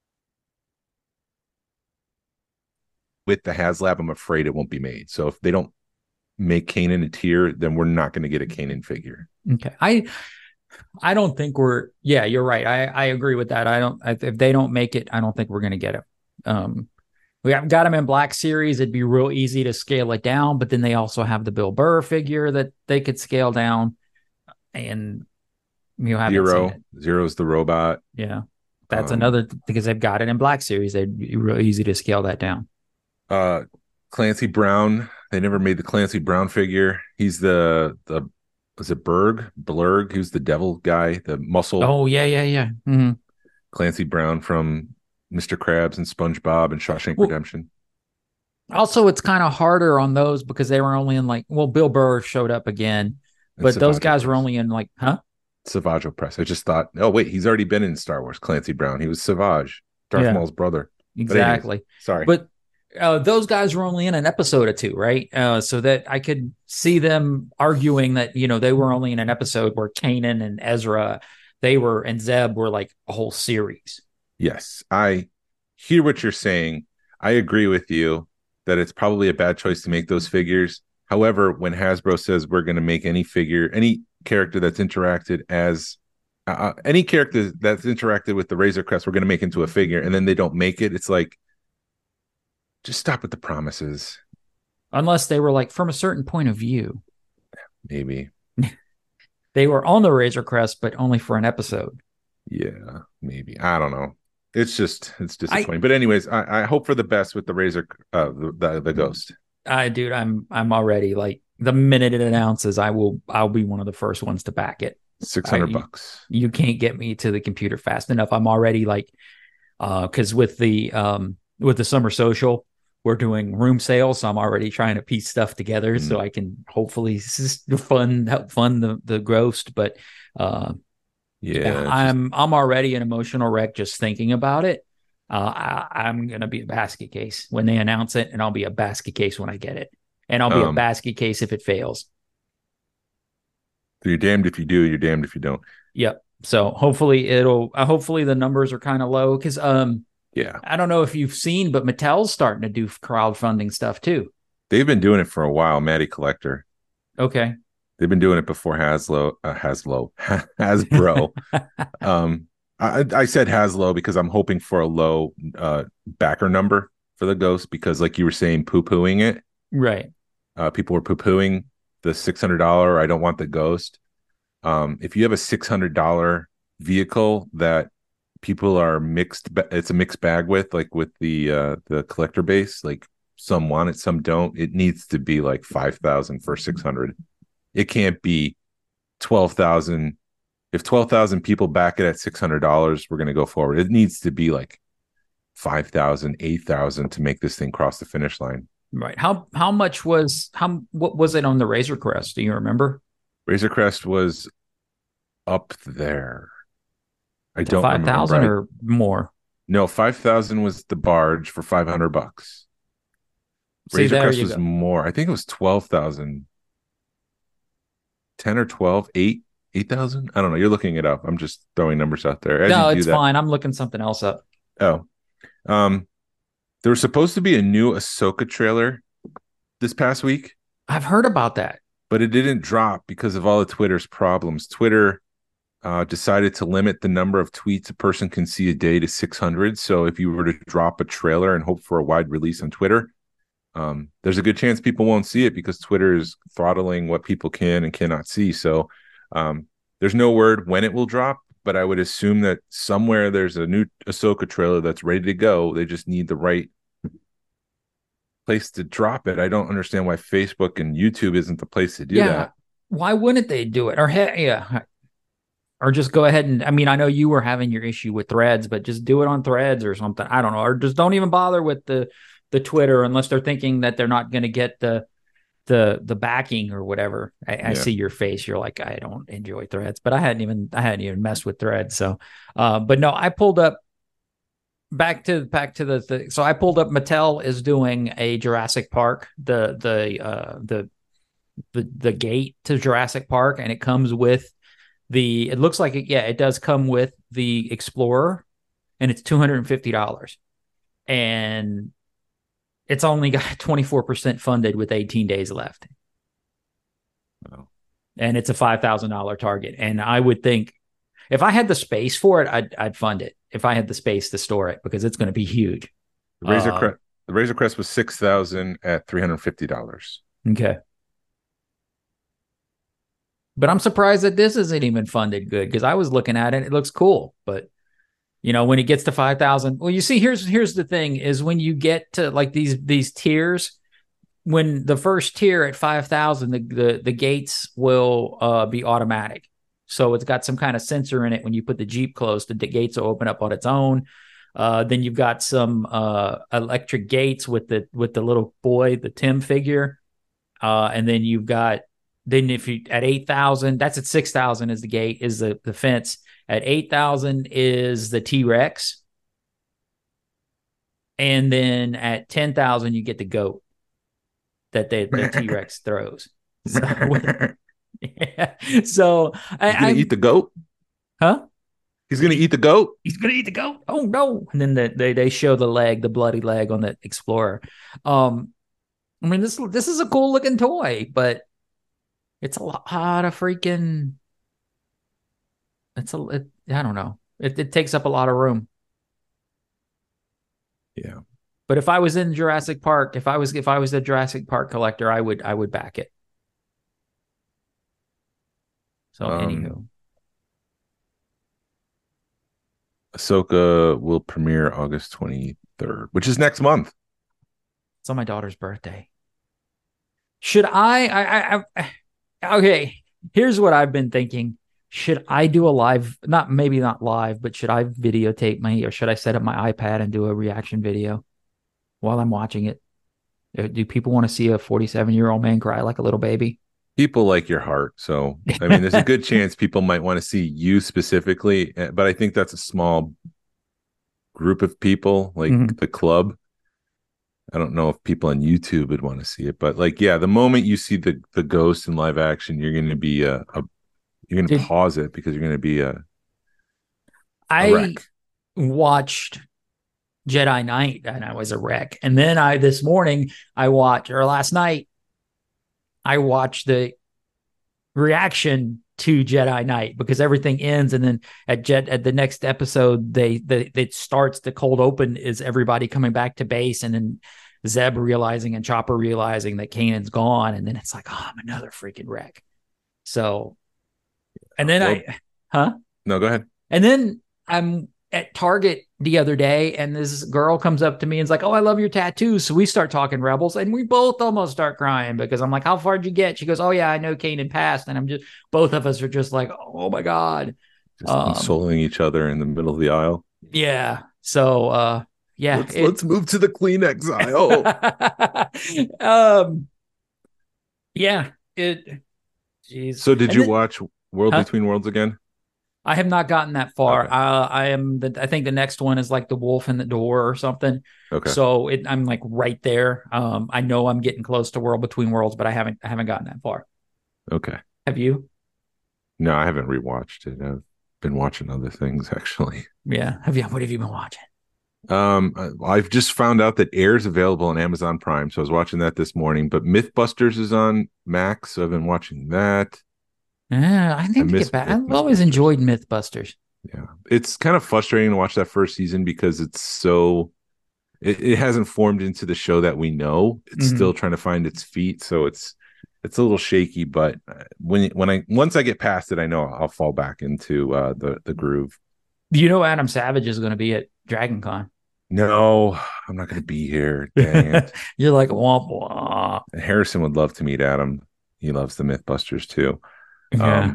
with the HasLab, I'm afraid it won't be made. So if they don't make Kanan a tier, then we're not going to get a Kanan figure. Okay. I don't think yeah, you're right. I agree with that. If they don't make it, I don't think we're going to get it. We have got them in Black Series. It'd be real easy to scale it down, but then they also have the Bill Burr figure that they could scale down, and Zero's the robot. Yeah. That's another, because they've got it in Black Series. They'd be real easy to scale that down. Clancy Brown. They never made the Clancy Brown figure. He's was it Blurg? He was the devil guy, the muscle. Oh, yeah. Mm-hmm. Clancy Brown from Mr. Krabs and SpongeBob and Shawshank Redemption. Also, it's kind of harder on those because they were only in Bill Burr showed up again, but those guys were only in Savage Opress. I just thought, oh wait, he's already been in Star Wars. Clancy Brown. He was Savage, Darth Maul's brother. Exactly. Anyways, sorry, but those guys were only in an episode or two, right? So that I could see them arguing that they were only in an episode, where Kanan and Ezra, and Zeb were like a whole series. Yes, I hear what you're saying. I agree with you that it's probably a bad choice to make those figures. However, when Hasbro says we're going to make any character that's interacted with the Razor Crest, we're going to make into a figure, and then they don't make it, it's like, just stop with the promises. Unless they were from a certain point of view. Maybe. They were on the Razor Crest, but only for an episode. Yeah, maybe. I don't know. It's disappointing. But anyways, I hope for the best with the Razor, the Ghost. Dude, I'm already the minute it announces, I'll be one of the first ones to back it. $600. You can't get me to the computer fast enough. I'm already because with the Summer Social, we're doing room sales, so I'm already trying to piece stuff together so I can hopefully help fund the Ghost. But I'm already an emotional wreck just thinking about it. I'm gonna be a basket case when they announce it, and I'll be a basket case when I get it, and I'll be a basket case if it fails. So you're damned if you do, you're damned if you don't. Yep. So hopefully the numbers are kind of low, because yeah, I don't know if you've seen, but Mattel's starting to do crowdfunding stuff too. They've been doing it for a while. Matty Collector. Okay. They've been doing it before Hasbro. I said Hasbro because I'm hoping for a low backer number for the Ghost, because like you were saying, poo-pooing it. Right. People were poo-pooing the $600 I don't want the Ghost. If you have a $600 vehicle that people are it's a mixed bag with, like with the collector base, like some want it, some don't. It needs to be like $5,000 for $600. It can't be $12,000. If 12,000 people back it at $600, we're going to go forward. It needs to be like 5,000, 8,000 to make this thing cross the finish line. Right. What was it on the Razor Crest? Do you remember? Razor Crest was up there. I To don't 5,000 remember. or more. No, 5,000 was the barge for $500. See, Razor there Crest you was go. more. I think it was 12,000. 10 or 12, 8, 8,000. I don't know. You're looking it up. I'm just throwing numbers out there as you No, do it's that. fine. I'm looking something else up. Oh, um, there was supposed to be a new Ahsoka trailer this past week, I've heard about that. but it didn't drop because of all of Twitter's problems. Twitter decided to limit the number of tweets a person can see a day to 600. So if you were to drop a trailer and hope for a wide release on Twitter, there's a good chance people won't see it because Twitter is throttling what people can and cannot see. So there's no word when it will drop, but I would assume that somewhere there's a new Ahsoka trailer that's ready to go. They just need the right place to drop it. I don't understand why Facebook and YouTube isn't the place to do that. Why wouldn't they do it? Or just go ahead and, I mean, I know you were having your issue with Threads, but just do it on Threads or something. I don't know. Or just don't even bother with the Twitter unless they're thinking that they're not going to get the backing or whatever. I see your face. You're like, I don't enjoy Threads, but I hadn't even messed with Threads. So, but no, I pulled up back to the so I pulled up Mattel is doing a Jurassic Park, the gate to Jurassic Park, and it comes with it looks like it does come with the Explorer, and it's $250. And it's only got 24% funded with 18 days left. Wow. And it's a $5,000 target. And I would think if I had the space for it, I'd fund it if I had the space to store it because it's going to be huge. The Razor Crest was 6,000 at $350. Okay. But I'm surprised that this isn't even funded good because I was looking at it. It looks cool. But, when it gets to 5,000, well, you see, here's the thing is when you get to like these tiers, when the first tier at 5,000, the gates will be automatic. So it's got some kind of sensor in it. When you put the Jeep close, the gates will open up on its own. Then you've got some electric gates with the little boy, the Tim figure. And then you've got, if you at 8,000, that's at 6,000 is the gate, is the fence. At 8,000 is the T-Rex. And then at 10,000, you get the goat that the T-Rex throws. So, yeah. So he's going to eat the goat? Huh? He's going to eat the goat? He's going to eat the goat? Oh, no. And then they show the bloody leg on the Explorer. I mean, this is a cool looking toy, but it's a lot of freaking. I don't know. It takes up a lot of room. Yeah. But if I was in Jurassic Park, if I was a Jurassic Park collector, I would back it. So anywho. Ahsoka will premiere August 23rd, which is next month. It's on my daughter's birthday. Should I okay, here's what I've been thinking. Should I do a live, maybe not live, but should I videotape or should I set up my iPad and do a reaction video while I'm watching it? Do people want to see a 47-year-old man cry like a little baby? People like your heart. So, I mean, there's a good chance people might want to see you specifically, but I think that's a small group of people, like the club. I don't know if people on YouTube would want to see it, but like, yeah, the moment you see the ghost in live action, you're going to be you're going to pause it because you're going to be a wreck. Watched Jedi Knight and I was a wreck. And then last night, I watched the reaction to Jedi Knight because everything ends. And then at the next episode, it starts, the cold open is everybody coming back to base. And then Zeb realizing and Chopper realizing that Kanan's gone. And then it's like, oh, I'm another freaking wreck. So, and then No, go ahead. And then I'm at Target the other day and this girl comes up to me and is like, oh, I love your tattoos. So we start talking Rebels and we both almost start crying because I'm like, how far did you get? She goes, oh yeah, I know Kanan passed. And both of us are just like, oh my God. Just consoling each other in the middle of the aisle. Yeah. So, yeah. Let's move to the Kleenex aisle. Yeah. Jeez. So did And you then- watch World Huh? Between Worlds again? I have not gotten that far. Okay. I think the next one is like The Wolf in the Door or something. Okay. So I'm like right there. I know I'm getting close to World Between Worlds, but I haven't gotten that far. Okay. Have you? No, I haven't rewatched it. I've been watching other things actually. Yeah. Have you? What have you been watching? I've just found out that Air's available on Amazon Prime, so I was watching that this morning. But MythBusters is on Max, so I've been watching that. Yeah, I need to get back. I've always enjoyed MythBusters. Yeah, it's kind of frustrating to watch that first season because it's so it hasn't formed into the show that we know. It's still trying to find its feet, so it's a little shaky. But once I get past it, I know I'll fall back into the groove. You know, Adam Savage is going to be at Dragon Con. No, I'm not going to be here. Dang it. You're like, womp womp. Harrison would love to meet Adam. He loves the Mythbusters too. Yeah.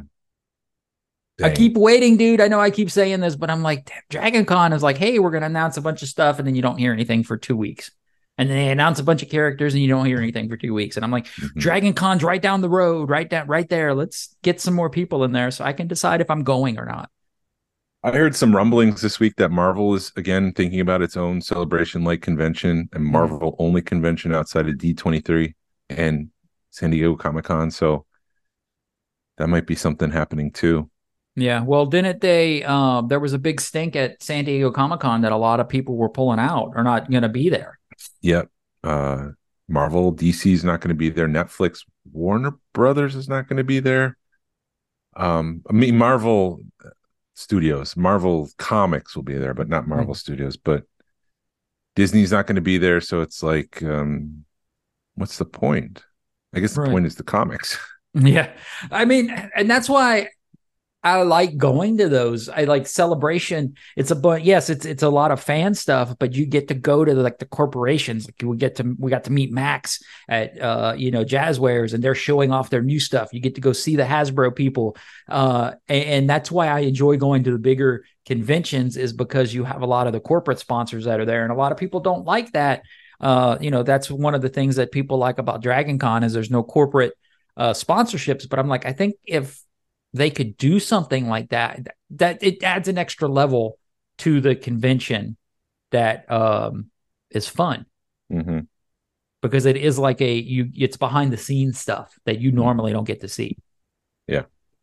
I Dang. keep waiting, dude. I know I keep saying this, but I'm like, damn, Dragon Con is like, hey, we're going to announce a bunch of stuff, and then you don't hear anything for 2 weeks. And then they announce a bunch of characters, and you don't hear anything for 2 weeks. And I'm like, Dragon Con's right down the road, right there. Let's get some more people in there so I can decide if I'm going or not. I heard some rumblings this week that Marvel is again thinking about its own celebration-like convention and Marvel-only convention outside of D23 and San Diego Comic-Con. So that might be something happening too. Yeah, well, didn't they? There was a big stink at San Diego Comic-Con that a lot of people were pulling out or not going to be there. Yep. Marvel, DC is not going to be there. Netflix, Warner Brothers is not going to be there. I mean, Marvel Studios, Marvel Comics will be there, but not Marvel Studios. But Disney's not going to be there, so it's like, what's the point? I guess the point is the comics. Yeah, I mean, and that's why I like going to those. I like Celebration. It's it's a lot of fan stuff, but you get to go to the corporations. Like we got to meet Max at Jazzwares, and they're showing off their new stuff. You get to go see the Hasbro people, and that's why I enjoy going to the bigger conventions, is because you have a lot of the corporate sponsors that are there, and a lot of people don't like that. That's one of the things that people like about Dragon Con is there's no corporate sponsorships. But I'm like, I think if they could do something like that it adds an extra level to the convention that is fun, because it is like it's behind the scenes stuff that you normally don't get to see. Yeah.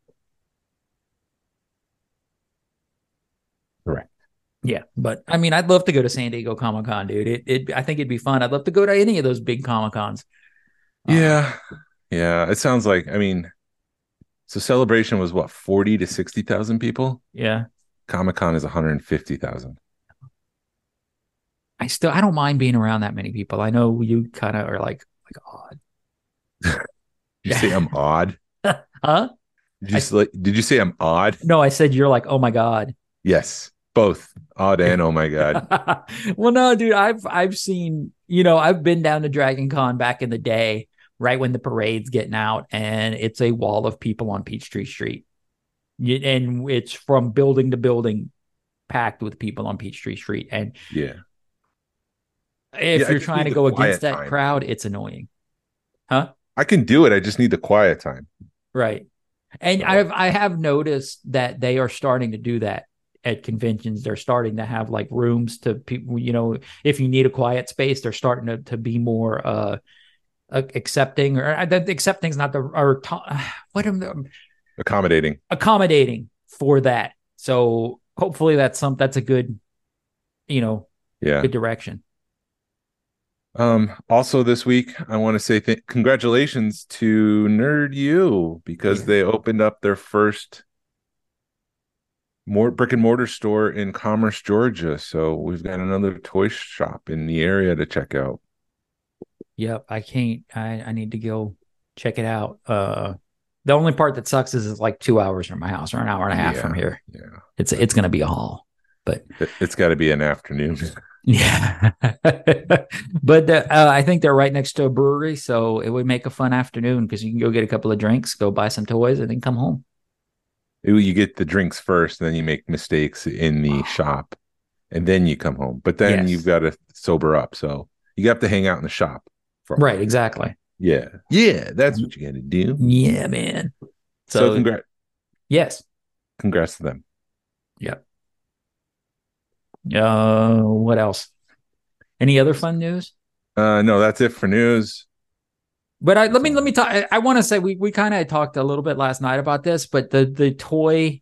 Correct. Yeah, but I mean, I'd love to go to San Diego Comic-Con, dude. I think it'd be fun. I'd love to go to any of those big Comic-Cons. Yeah. It sounds like, I mean, so Celebration was what, 40 to 60,000 people? Yeah. Comic-Con is 150,000. I don't mind being around that many people. I know you kind of are like odd. Did you say I'm odd? Huh? Did you say I'm odd? No, I said you're like, oh my God. Yes, both odd and oh my God. Well, no, dude, I've seen, I've been down to Dragon Con back in the day, right when the parade's getting out, and it's a wall of people on Peachtree Street. And it's from building to building packed with people on Peachtree Street. And if you're trying to go against that crowd, it's annoying. Huh? I can do it. I just need the quiet time. Right. And I have noticed that they are starting to do that at conventions. They're starting to have like rooms to people, if you need a quiet space, they're starting to be more accepting, or accepting is not accommodating for that. So hopefully that's a good, good direction. Also this week, I want to say congratulations to Nerd U, because they opened up their first brick and mortar store in Commerce, Georgia. So we've got another toy shop in the area to check out. Yep. I need to go check it out. The only part that sucks is it's like 2 hours from my house, or an hour and a half from here. Yeah. It's going to be a haul, but it's got to be an afternoon. Yeah. But I think they're right next to a brewery, so it would make a fun afternoon, because you can go get a couple of drinks, go buy some toys, and then come home. You get the drinks first, then you make mistakes in the shop, and then you come home. But then you've got to sober up, so you have to hang out in the shop. Right, exactly. Yeah, that's what you got to do. Yeah, man. So So yes. congrats to them. Yeah. What else? Any other fun news? No, that's it for news. But let me talk. I want to say we kind of talked a little bit last night about this, but the toy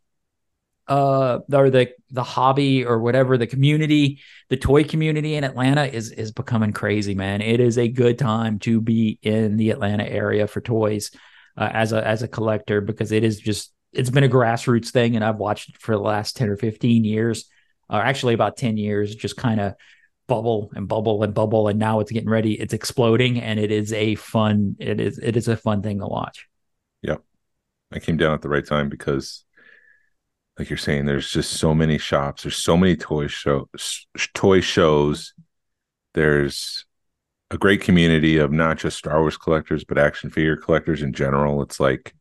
or the hobby or whatever, the toy community in Atlanta is becoming crazy, man. It is a good time to be in the Atlanta area for toys as a collector, because it's been a grassroots thing, and I've watched it for the last 10 or 15 years, or actually about 10 years, just kind of bubble and bubble and bubble, and now it's exploding, and it is a fun thing to watch. Yep. I came down at the right time because, like you're saying, there's just so many shops. There's so many toy shows. There's a great community of not just Star Wars collectors, but action figure collectors in general. It's like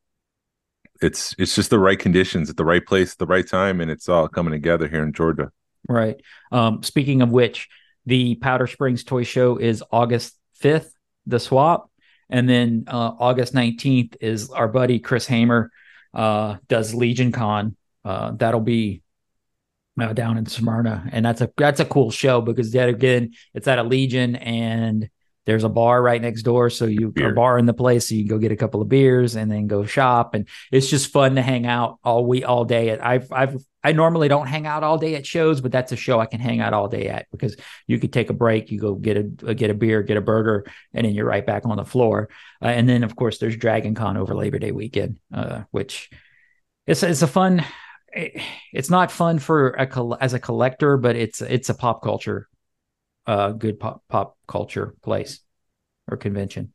it's just the right conditions at the right place at the right time, and it's all coming together here in Georgia. Right. Speaking of which, the Powder Springs Toy Show is August 5th, the swap. And then August 19th is our buddy Chris Hamer does Legion Con. That'll be down in Smyrna. And that's a cool show, because yet again, it's at a Legion, and there's a bar right next door. So a bar in the place, so you can go get a couple of beers and then go shop. And it's just fun to hang out all day. I normally don't hang out all day at shows, but that's a show I can hang out all day at, because you could take a break, you go get a beer, get a burger, and then you're right back on the floor. And then of course there's Dragon Con over Labor Day weekend, which it's a fun. It's not fun as a collector, but it's a pop culture, good pop culture place or convention.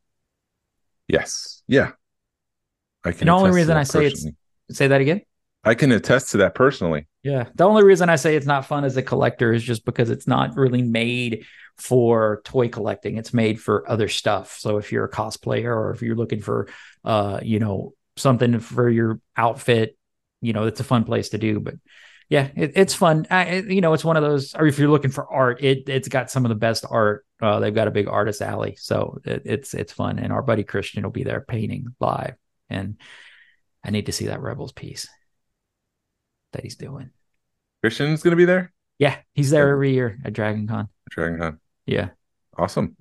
Yes. Yeah. I can. And the only reason I say say that again. I can attest to that personally. Yeah. The only reason I say it's not fun as a collector is just because it's not really made for toy collecting. It's made for other stuff. So if you're a cosplayer, or if you're looking for, something for your outfit, it's a fun place to do. But yeah, it's fun. It's one of those, or if you're looking for art, it's got some of the best art. They've got a big artist alley. So it's fun. And our buddy Christian will be there painting live. And I need to see that Rebels piece that he's doing. Christian's going to be there? Yeah, he's there every year at Dragon Con. Yeah. Awesome.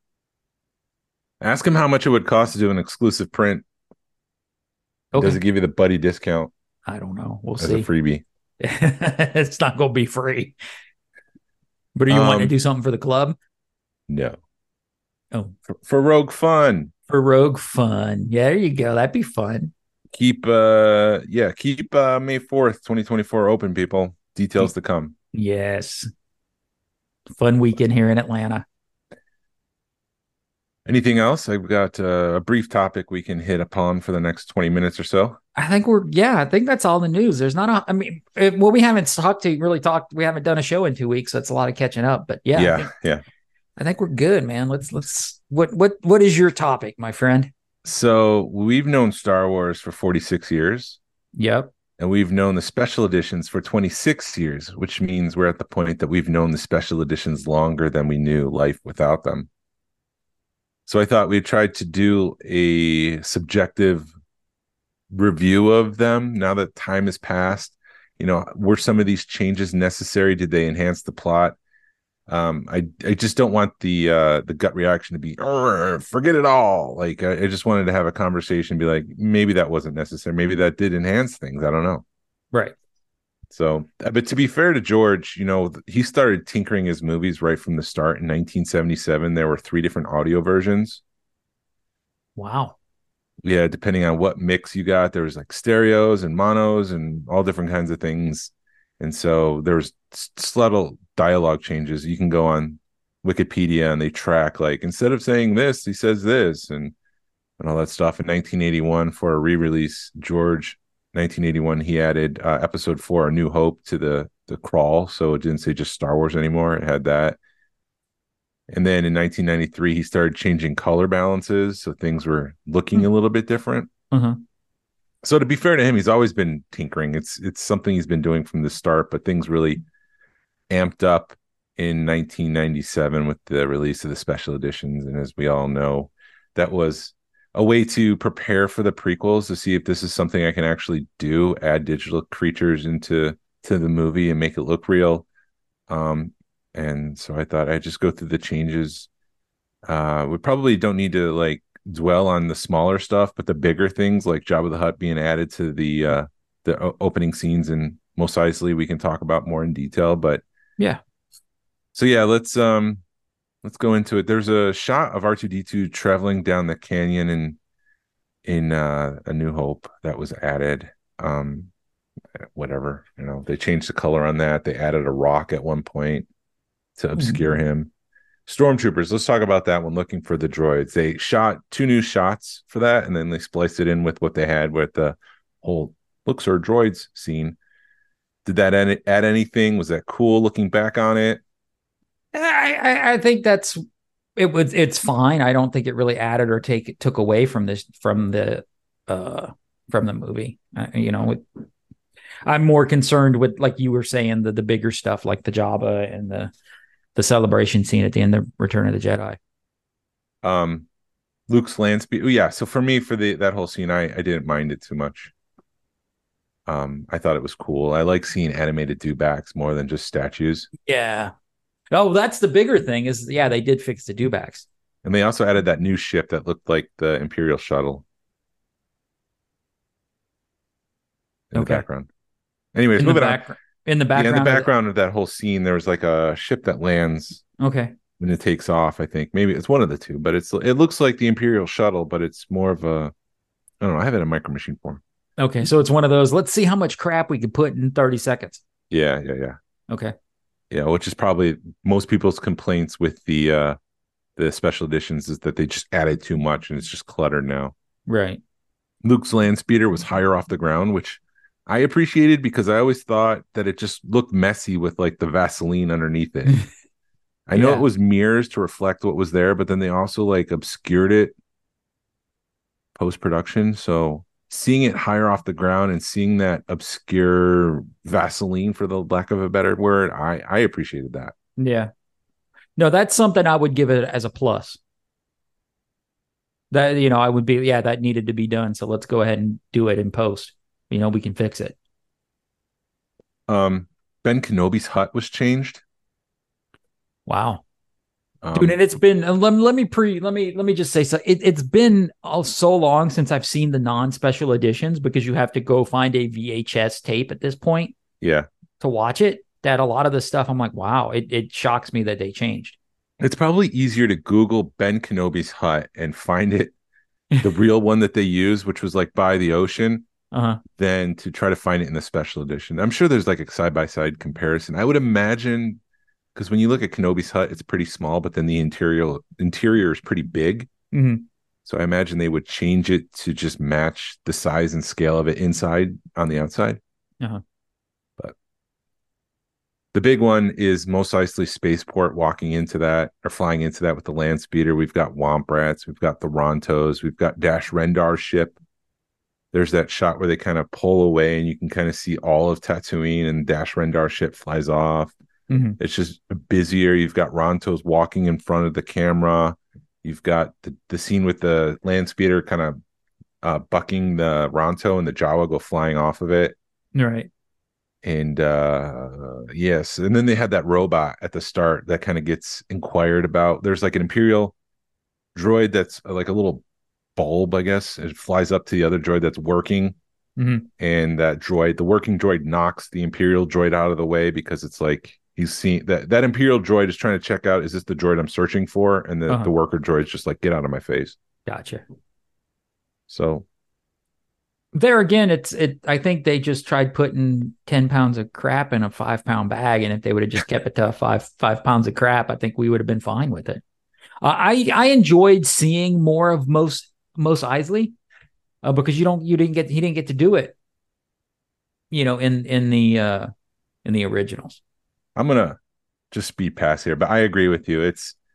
Ask him how much it would cost to do an exclusive print. Okay. Does it give you the buddy discount? I don't know. We'll see. As a freebie. It's not going to be free. But are you wanting to do something for the club? No. Oh. For Rogue Fun. For Rogue Fun. Yeah, there you go. That'd be fun. Keep May 4th, 2024 open, people. Details to come. Yes. Fun weekend here in Atlanta. Anything else? I've got a brief topic we can hit upon for the next 20 minutes or so. I think that's all the news. There's not we haven't we haven't done a show in 2 weeks, so it's a lot of catching up, but yeah. I think we're good, man. What is your topic, my friend? So we've known Star Wars for 46 years. Yep. And we've known the special editions for 26 years, which means we're at the point that we've known the special editions longer than we knew life without them. So I thought we tried to do a subjective review of them now that time has passed. Were some of these changes necessary? Did they enhance the plot? I just don't want the gut reaction to be forget it all. Like I just wanted to have a conversation, be like, maybe that wasn't necessary. Maybe that did enhance things. I don't know. Right. So, but to be fair to George, he started tinkering his movies right from the start. In 1977, there were 3 different audio versions. Wow. Yeah, depending on what mix you got, there was like stereos and monos and all different kinds of things. And so there was subtle dialogue changes. You can go on Wikipedia and they track, like, instead of saying this, he says this and all that stuff. In 1981, for a re-release, George, 1981, he added episode 4, A New Hope, to the crawl. So it didn't say just Star Wars anymore. It had that. And then in 1993, he started changing color balances. So things were looking a little bit different. Mm-hmm. So to be fair to him, he's always been tinkering. It's something he's been doing from the start, but things really amped up in 1997 with the release of the special editions. And as we all know, that was a way to prepare for the prequels to see if this is something I can actually do, add digital creatures to the movie and make it look real. And so I thought I'd just go through the changes. We probably don't need to like dwell on the smaller stuff, but the bigger things like Jabba the Hutt being added to the opening scenes and Mos Eisley we can talk about more in detail. But yeah. So yeah, let's go into it. There's a shot of R2D2 traveling down the canyon in A New Hope that was added. Whatever, they changed the color on that. They added a rock at one point to obscure him. Stormtroopers, let's talk about that one. Looking for the droids. They shot 2 new shots for that, and then they spliced it in with what they had with the whole looks are droids scene. Did that add anything? Was that cool looking back on it? I think it's fine. I don't think it really added or took away from the movie. I'm more concerned with, like you were saying, the bigger stuff like the Jabba and the celebration scene at the end of Return of the Jedi. Luke's land speed. Yeah. So for me, for that whole scene, I didn't mind it too much. I thought it was cool. I like seeing animated dewbacks more than just statues. Yeah. Oh, that's the bigger thing is, yeah, they did fix the dewbacks. And they also added that new ship that looked like the Imperial shuttle in the background. Anyways, in the background. In the background of that whole scene, there was like a ship that lands. Okay. When it takes off, I think maybe it's one of the two, but it looks like the Imperial shuttle, but it's more of a, I don't know. I have it in Micro Machine form. Okay, so it's one of those. Let's see how much crap we can put in 30 seconds. Yeah. Okay. Yeah, which is probably most people's complaints with the special editions is that they just added too much and it's just cluttered now. Right. Luke's land speeder was higher off the ground, which I appreciated because I always thought that it just looked messy with like the Vaseline underneath it. I know it was mirrors to reflect what was there, but then they also like obscured it post-production. So seeing it higher off the ground and seeing that obscure Vaseline, for the lack of a better word, I appreciated that. Yeah. No, that's something I would give it as a plus. That, I would be, that needed to be done. So let's go ahead and do it in post. We can fix it. Ben Kenobi's hut was changed. Wow. Dude, and it's been, let me just say, so it's been so long since I've seen the non-special editions, because you have to go find a VHS tape at this point. Yeah. To watch it, that a lot of the stuff, I'm like, wow, it shocks me that they changed. It's probably easier to Google Ben Kenobi's hut and find it, the real one that they use, which was like by the ocean, than to try to find it in the special edition. I'm sure there's like a side-by-side comparison. I would imagine, because when you look at Kenobi's hut, it's pretty small, but then the interior is pretty big. Mm-hmm. So I imagine they would change it to just match the size and scale of it inside on the outside. But the big one is Mos Eisley Spaceport, walking into that or flying into that with the land speeder. We've got Womp Rats, we've got the Rontos, we've got Dash Rendar's ship. There's that shot where they kind of pull away and you can kind of see all of Tatooine, and Dash Rendar's ship flies off. Mm-hmm. It's just busier. You've got Rontos walking in front of the camera. You've got the scene with the land speeder kind of bucking the Ronto, and the Jawa go flying off of it. Right. And yes, and then they had that robot at the start that kind of gets inquired about. There's like an Imperial droid that's like a little bulb, I guess. It flies up to the other droid that's working. Mm-hmm. And the working droid knocks the Imperial droid out of the way, because it's like he's seen that Imperial droid is trying to check out, is this the droid I'm searching for? And the worker droid's just like, get out of my face. Gotcha. So there again, I think they just tried putting 10 pounds of crap in a 5-pound bag. And if they would have just kept it to 5 pounds of crap, I think we would have been fine with it. I enjoyed seeing more of Mos Eisley, because he didn't get to do it, in the originals. I'm gonna just speed past here, but I agree with you.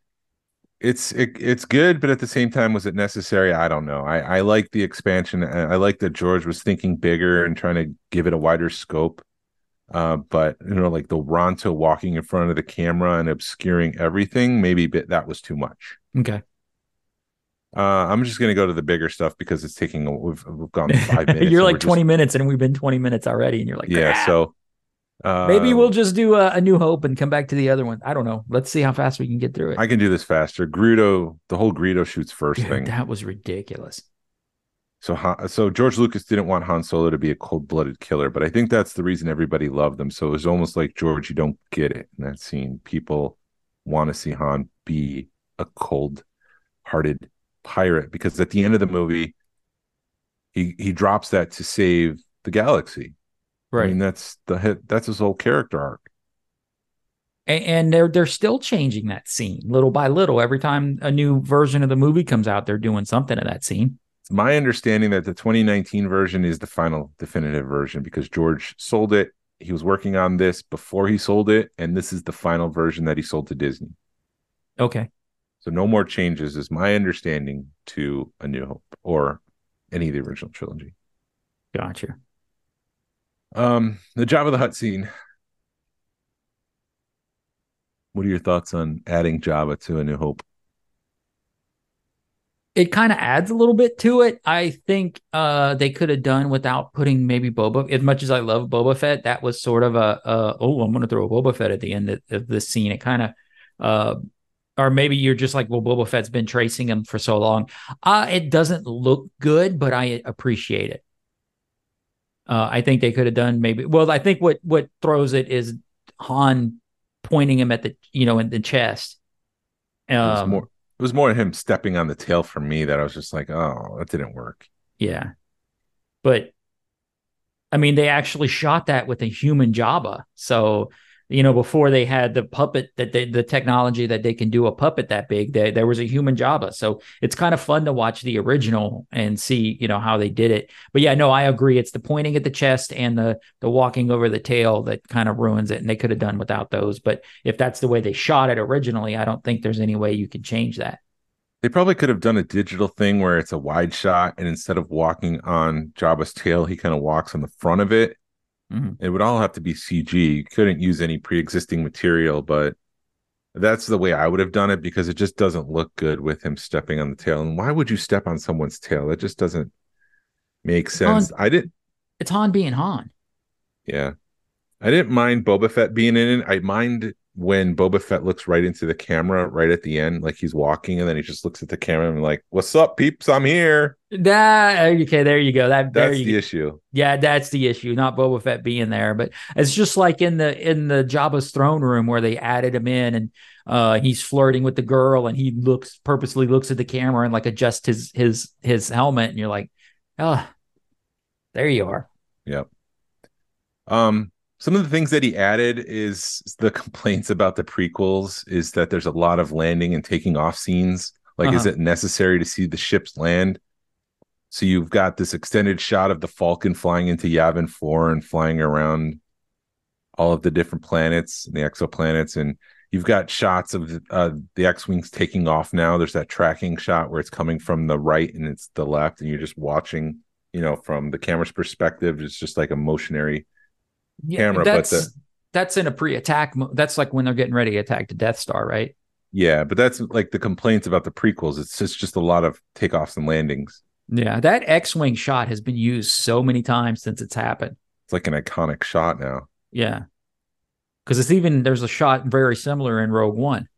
It's good, but at the same time, was it necessary? I don't know. I like the expansion. I like that George was thinking bigger and trying to give it a wider scope. But like the Ronto walking in front of the camera and obscuring everything, maybe that was too much. Okay. I'm just gonna go to the bigger stuff because it's taking. We've gone 5 minutes. You're And like 20 minutes and we've been 20 minutes already, and you're like, yeah. crap. So Maybe we'll um, just do a New Hope and come back to the other one. I don't know. Let's see how fast we can get through it. I can do this faster. Greedo, the whole Greedo shoots first Dude, thing. that was ridiculous. So George Lucas didn't want Han Solo to be a cold-blooded killer, but I think that's the reason everybody loved him. So it was almost like, George, you don't get it in that scene. People want to see Han be a cold-hearted pirate because at the end of the movie, he drops that to save the galaxy. Right. I mean, that's his whole character arc. And they're still changing that scene little by little. Every time a new version of the movie comes out, they're doing something to that scene. It's my understanding that the 2019 version is the final definitive version because George sold it. He was working on this before he sold it, and this is the final version that he sold to Disney. Okay. So no more changes is my understanding to A New Hope or any of the original trilogy. Gotcha. The Jabba the Hutt scene. What are your thoughts on adding Jabba to A New Hope? It kind of adds a little bit to it. I think they could have done without putting maybe Boba. As much as I love Boba Fett, that was sort of I'm going to throw a Boba Fett at the end of this scene. It kind of, or maybe you're just like, well, Boba Fett's been tracing him for so long. It doesn't look good, but I appreciate it. I think they could have done maybe. Well, I think what throws it is Han pointing him at the in the chest. It was more him stepping on the tail for me that I was just like, oh, that didn't work. Yeah. But I mean, they actually shot that with a human Jabba. So, before they had the puppet the technology that they can do a puppet that big, there was a human Jabba. So it's kind of fun to watch the original and see, how they did it. But yeah, no, I agree. It's the pointing at the chest and the walking over the tail that kind of ruins it. And they could have done without those. But if that's the way they shot it originally, I don't think there's any way you can change that. They probably could have done a digital thing where it's a wide shot, and instead of walking on Jabba's tail, he kind of walks on the front of it. Mm-hmm. It would all have to be CG. You couldn't use any pre-existing material, but that's the way I would have done it because it just doesn't look good with him stepping on the tail. And why would you step on someone's tail? That just doesn't make sense. It's Han being Han. Yeah. I didn't mind Boba Fett being in it. I mind when Boba Fett looks right into the camera right at the end, like he's walking, and then he just looks at the camera and like, "What's up, peeps? I'm here." Okay, there you go. That's the issue. Yeah, that's the issue. Not Boba Fett being there, but it's just like in the Jabba's throne room where they added him in, and he's flirting with the girl, and he purposely looks at the camera and like adjusts his helmet, and you're like, oh, there you are. Yep. Some of the things that he added is the complaints about the prequels is that there's a lot of landing and taking off scenes. Like, is it necessary to see the ships land? So you've got this extended shot of the Falcon flying into Yavin 4 and flying around all of the different planets and the exoplanets. And you've got shots of the X-Wings taking off now. There's that tracking shot where it's coming from the right and it's the left. And you're just watching, from the camera's perspective. It's just like a motionary camera. That's in a pre-attack. That's like when they're getting ready to attack the Death Star, right? Yeah, but that's like the complaints about the prequels. It's just a lot of takeoffs and landings. Yeah, that X-Wing shot has been used so many times since it's happened. It's like an iconic shot now. Yeah, because there's a shot very similar in Rogue One.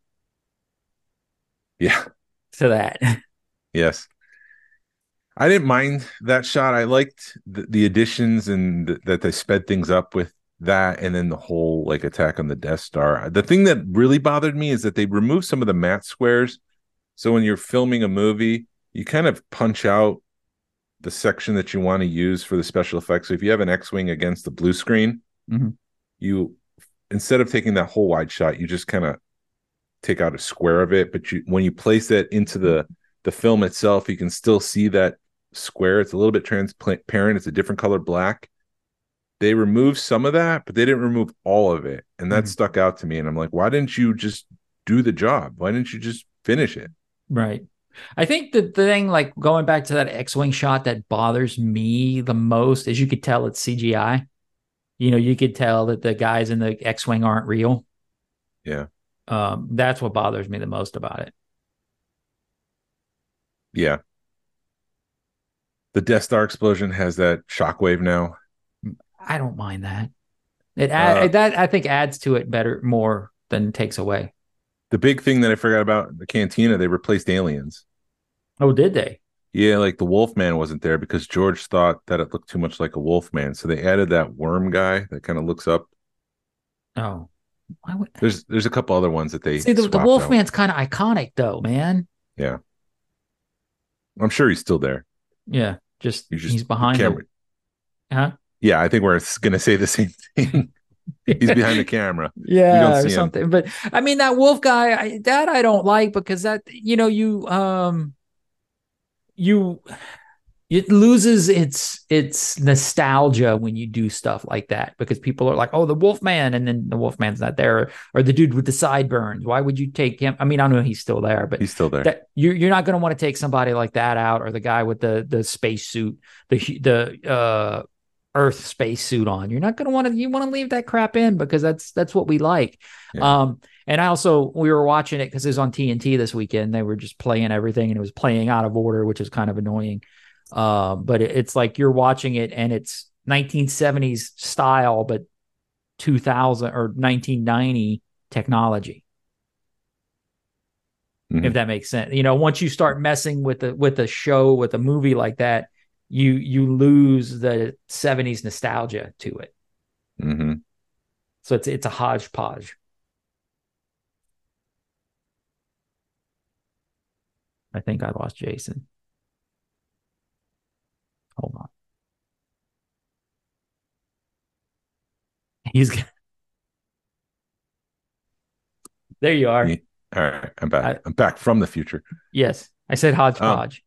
Yeah. To that. Yes. I didn't mind that shot. I liked the additions and that they sped things up with that, and then the whole like attack on the Death Star. The thing that really bothered me is that they removed some of the matte squares. So when you're filming a movie, you kind of punch out the section that you want to use for the special effects. So if you have an X-Wing against the blue screen, you, instead of taking that whole wide shot, you just kind of take out a square of it. But when you place it into the film itself, you can still see that square. It's a little bit transparent. It's a different color black. They removed some of that, but they didn't remove all of it. And that stuck out to me. And I'm like, why didn't you just do the job? Why didn't you just finish it? Right. I think the thing, like going back to that X-Wing shot that bothers me the most is you could tell it's CGI. You could tell that the guys in the X-Wing aren't real. Yeah. That's what bothers me the most about it. Yeah. The Death Star explosion has that shockwave now. I don't mind that. Uh, That I think adds to it better more than takes away. the big thing that I forgot about the cantina, they replaced aliens. Oh, did they? Yeah, like the Wolfman wasn't there because George thought that it looked too much like a Wolfman. So they added that worm guy that kind of looks up. Oh, why would There's a couple other ones that they see the swapped out. Wolfman's kind of iconic though, man. Yeah. I'm sure he's still there. Yeah, just You just he's the behind camera. huh? Yeah, I think we're gonna say the same thing. He's behind the camera. We don't Yeah, or see him. something. But I mean, that wolf guy, that I don't like because that you it loses its nostalgia when you do stuff like that because people are like, oh, the Wolfman, and then the Wolfman's not there, or the dude with the sideburns. Why would you take him? I mean, I know he's still there, but He's still there. that you're not going to want to take somebody like that out, or the guy with the space suit, the Earth space suit on. You're not going to want to. You want to leave that crap in because that's what we like. Yeah. And we were watching it because it was on TNT this weekend. They were just playing everything, and it was playing out of order, which is kind of annoying. But it's like you're watching it and it's 1970s style, but 2000 or 1990 technology. Mhm. If that makes sense. Once you start messing with a show, with a movie like that, you lose the 70s nostalgia to it. Mm-hmm. So it's a hodgepodge. I think I lost Jason. Hold on. There you are. Yeah. All right, I'm back. I, I'm back from the future. yes, I said hodgepodge.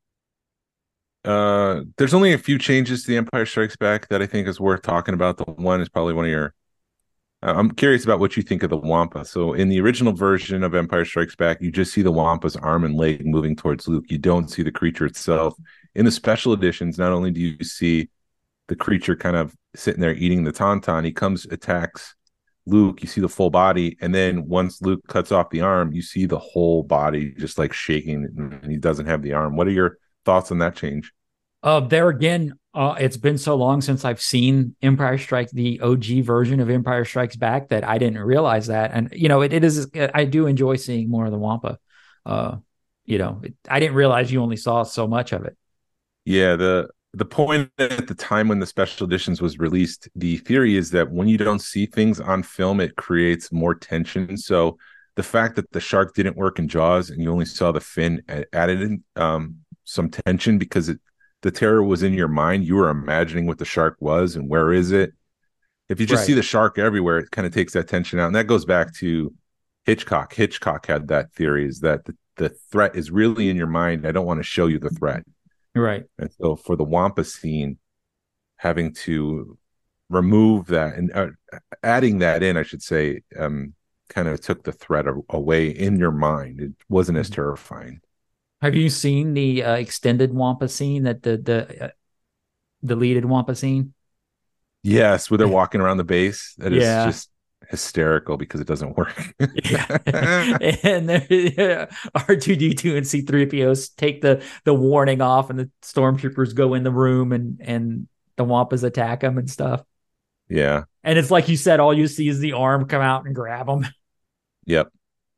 There's only a few changes to the Empire Strikes Back that I think is worth talking about. The one is probably one of your. I'm curious about what you think of the Wampa. So, in the original version of Empire Strikes Back, you just see the Wampa's arm and leg moving towards Luke. You don't see the creature itself. In the special editions, not only do you see the creature kind of sitting there eating the tauntaun, he comes, attacks Luke. You see the full body, and then once Luke cuts off the arm, you see the whole body just like shaking, and he doesn't have the arm. What are your thoughts on that change? There again, it's been so long since I've seen the OG version of Empire Strikes Back, that I didn't realize that. And it is. I do enjoy seeing more of the Wampa. I didn't realize you only saw so much of it. Yeah, the point at the time when the special editions was released, the theory is that when you don't see things on film, it creates more tension. So the fact that the shark didn't work in Jaws and you only saw the fin added in some tension because the terror was in your mind. You were imagining what the shark was and where is it. If you just see the shark everywhere, it kind of takes that tension out. And that goes back to Hitchcock. Hitchcock had that theory, is that the threat is really in your mind. I don't want to show you the threat. Right. And so for the Wampa scene, having to remove that and adding that in, I should say, kind of took the threat away in your mind. It wasn't as terrifying. Have you seen the extended Wampa scene, that the deleted Wampa scene? Yes, where they're walking around the base. That is Yeah. just hysterical because it doesn't work. And R2D2 and C3PO take the warning off, and the stormtroopers go in the room, and the Wampas attack them and stuff. Yeah. And it's like you said, all you see is the arm come out and grab them. Yep.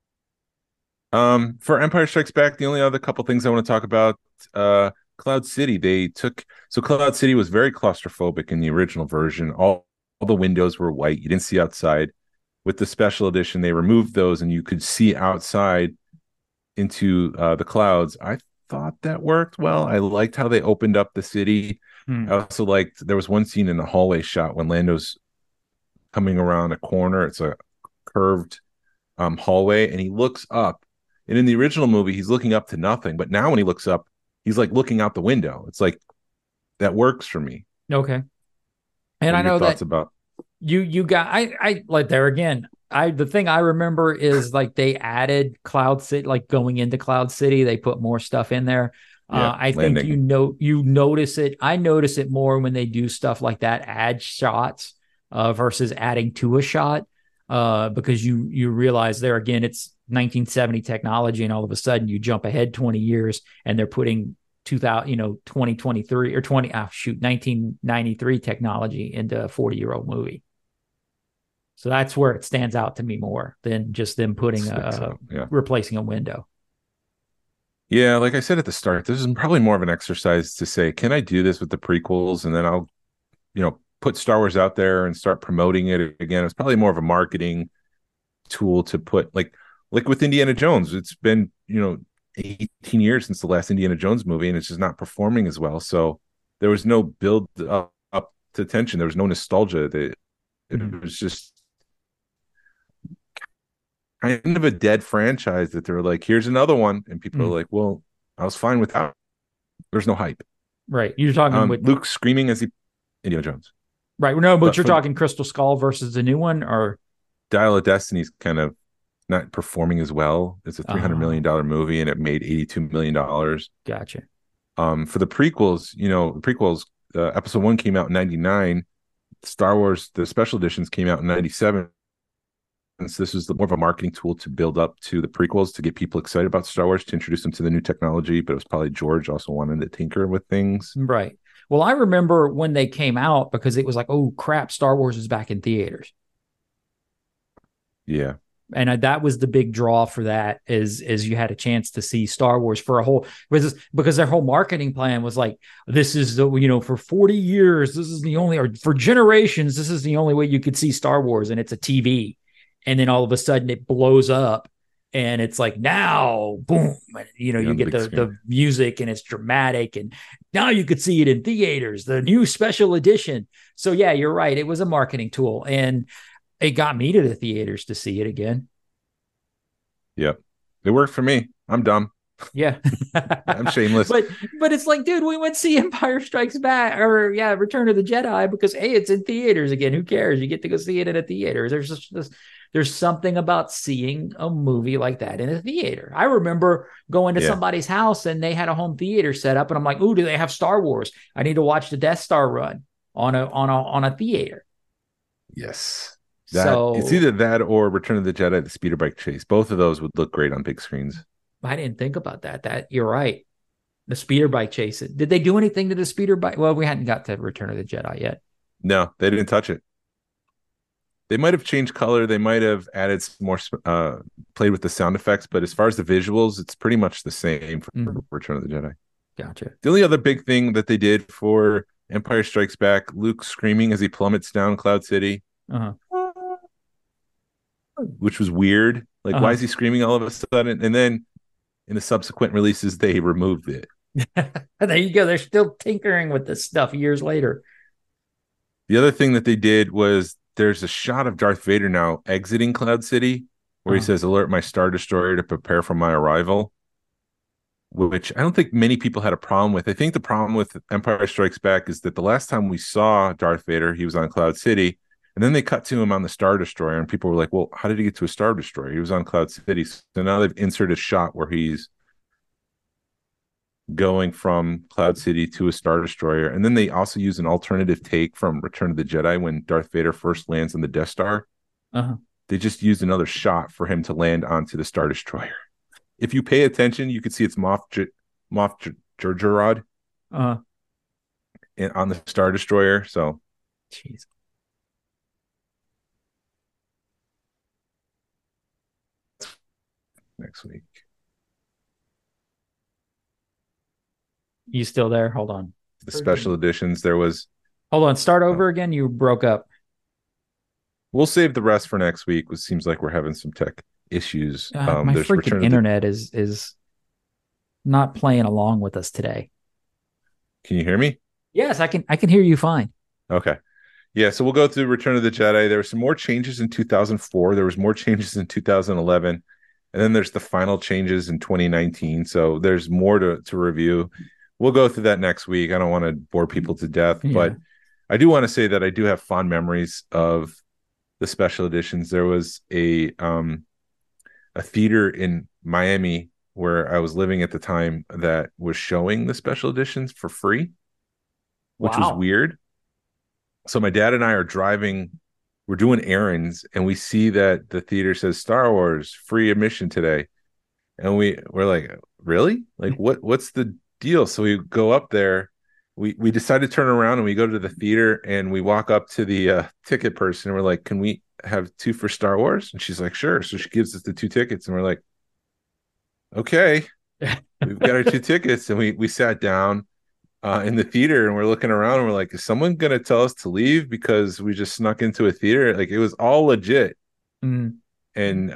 For Empire Strikes Back, the only other couple things I want to talk about, Cloud City. Cloud City was very claustrophobic in the original version. All the windows were white. You didn't see outside. With the special edition, they removed those and you could see outside into the clouds. I thought that worked well. I liked how they opened up the city. I also liked, there was one scene in the hallway shot when Lando's coming around a corner. It's a curved hallway, and he looks up. And in the original movie, he's looking up to nothing. But now when he looks up, he's like looking out the window. It's like, that works for me. Okay. And I know that about you got, I like, there again, the thing I remember is like they added Cloud City, like going into Cloud City, they put more stuff in there. I think you notice it. I notice it more when they do stuff like that, add shots versus adding to a shot, because you realize there again, it's 1970 technology, and all of a sudden you jump ahead 20 years and they're putting 2023 or 1993 technology into a 40-year-old movie. So that's where it stands out to me more than just them putting replacing a window. Yeah, like I said at the start, this is probably more of an exercise to say, can I do this with the prequels? And then I'll, put Star Wars out there and start promoting it again. It's probably more of a marketing tool to put like with Indiana Jones. It's been, 18 years since the last Indiana Jones movie, and it's just not performing as well. So there was no build up to tension. There was no nostalgia. It was just kind of a dead franchise that they're like, here's another one. And people are like, well, I was fine with that. There's no hype. Right. You're talking with Luke screaming as Indiana Jones. Right. No, but you're talking Crystal Skull versus the new one, or Dial of Destiny's kind of not performing as well. It's a $300 million movie and it made $82 million. Gotcha. For the prequels, episode 1 came out in 99. Star Wars, the special editions came out in 97. And so this was more of a marketing tool to build up to the prequels, to get people excited about Star Wars, to introduce them to the new technology. But it was probably George also wanted to tinker with things. Right. Well, I remember when they came out, because it was like, oh crap, Star Wars is back in theaters. Yeah. And that was the big draw for that, is you had a chance to see Star Wars for a whole, because their whole marketing plan was like, this is the, for 40 years, this is the only, or for generations, this is the only way you could see Star Wars, and it's a TV. And then all of a sudden it blows up, and it's like, now, boom, and, you get the music, and it's dramatic, and now you could see it in theaters, the new special edition. So yeah, you're right. It was a marketing tool, and it got me to the theaters to see it again. Yep. It worked for me. I'm dumb. Yeah. I'm shameless. But it's like, dude, we went to see Empire Strikes Back, or Return of the Jedi, because hey, it's in theaters again. Who cares? You get to go see it in a theater. There's something about seeing a movie like that in a theater. I remember going to somebody's house and they had a home theater set up, and I'm like, ooh, do they have Star Wars? I need to watch the Death Star run on a theater. Yes. It's either that or Return of the Jedi, the speeder bike chase. Both of those would look great on big screens. I didn't think about that. That you're right. The speeder bike chase. Did they do anything to the speeder bike? Well, we hadn't got to Return of the Jedi yet. No, they didn't touch it. They might have changed color. They might have added some more, played with the sound effects. But as far as the visuals, it's pretty much the same for Return of the Jedi. Gotcha. The only other big thing that they did for Empire Strikes Back, Luke screaming as he plummets down Cloud City. Which was weird. Like, why is he screaming all of a sudden? And then in the subsequent releases, they removed it. There you go. They're still tinkering with this stuff years later. The other thing that they did was there's a shot of Darth Vader now exiting Cloud City where he says, "Alert my Star Destroyer to prepare for my arrival," which I don't think many people had a problem with. I think the problem with Empire Strikes Back is that the last time we saw Darth Vader, he was on Cloud City. And then they cut to him on the Star Destroyer, and people were like, well, how did he get to a Star Destroyer? He was on Cloud City. So now they've inserted a shot where he's going from Cloud City to a Star Destroyer. And then they also use an alternative take from Return of the Jedi when Darth Vader first lands on the Death Star. They just used another shot for him to land onto the Star Destroyer. If you pay attention, you can see it's Moff Jerjerrod on the Star Destroyer. So, jeez. Next week. You still there? Hold on. The special editions, there was... Hold on. Start over again. You broke up. We'll save the rest for next week. It seems like we're having some tech issues. My freaking internet is not playing along with us today. Can you hear me? Yes, I can hear you fine. Okay. Yeah, so we'll go through Return of the Jedi. There were some more changes in 2004. There was more changes in 2011. And then there's the final changes in 2019. So there's more to review. We'll go through that next week. I don't want to bore people to death, but I do want to say that I do have fond memories of the special editions. There was a theater in Miami where I was living at the time that was showing the special editions for free, which was weird. So my dad and I are driving we're doing errands and we see that the theater says Star Wars free admission today. And we're like, really? Like what's the deal? So we go up there. We decide to turn around and we go to the theater and we walk up to the ticket person and we're like, can we have 2 for Star Wars? And she's like, sure. So she gives us the 2 tickets and we're like, okay, we've got our 2 tickets. And we sat down in the theater and we're looking around and we're like, is someone going to tell us to leave because we just snuck into a theater? Like it was all legit. Mm. And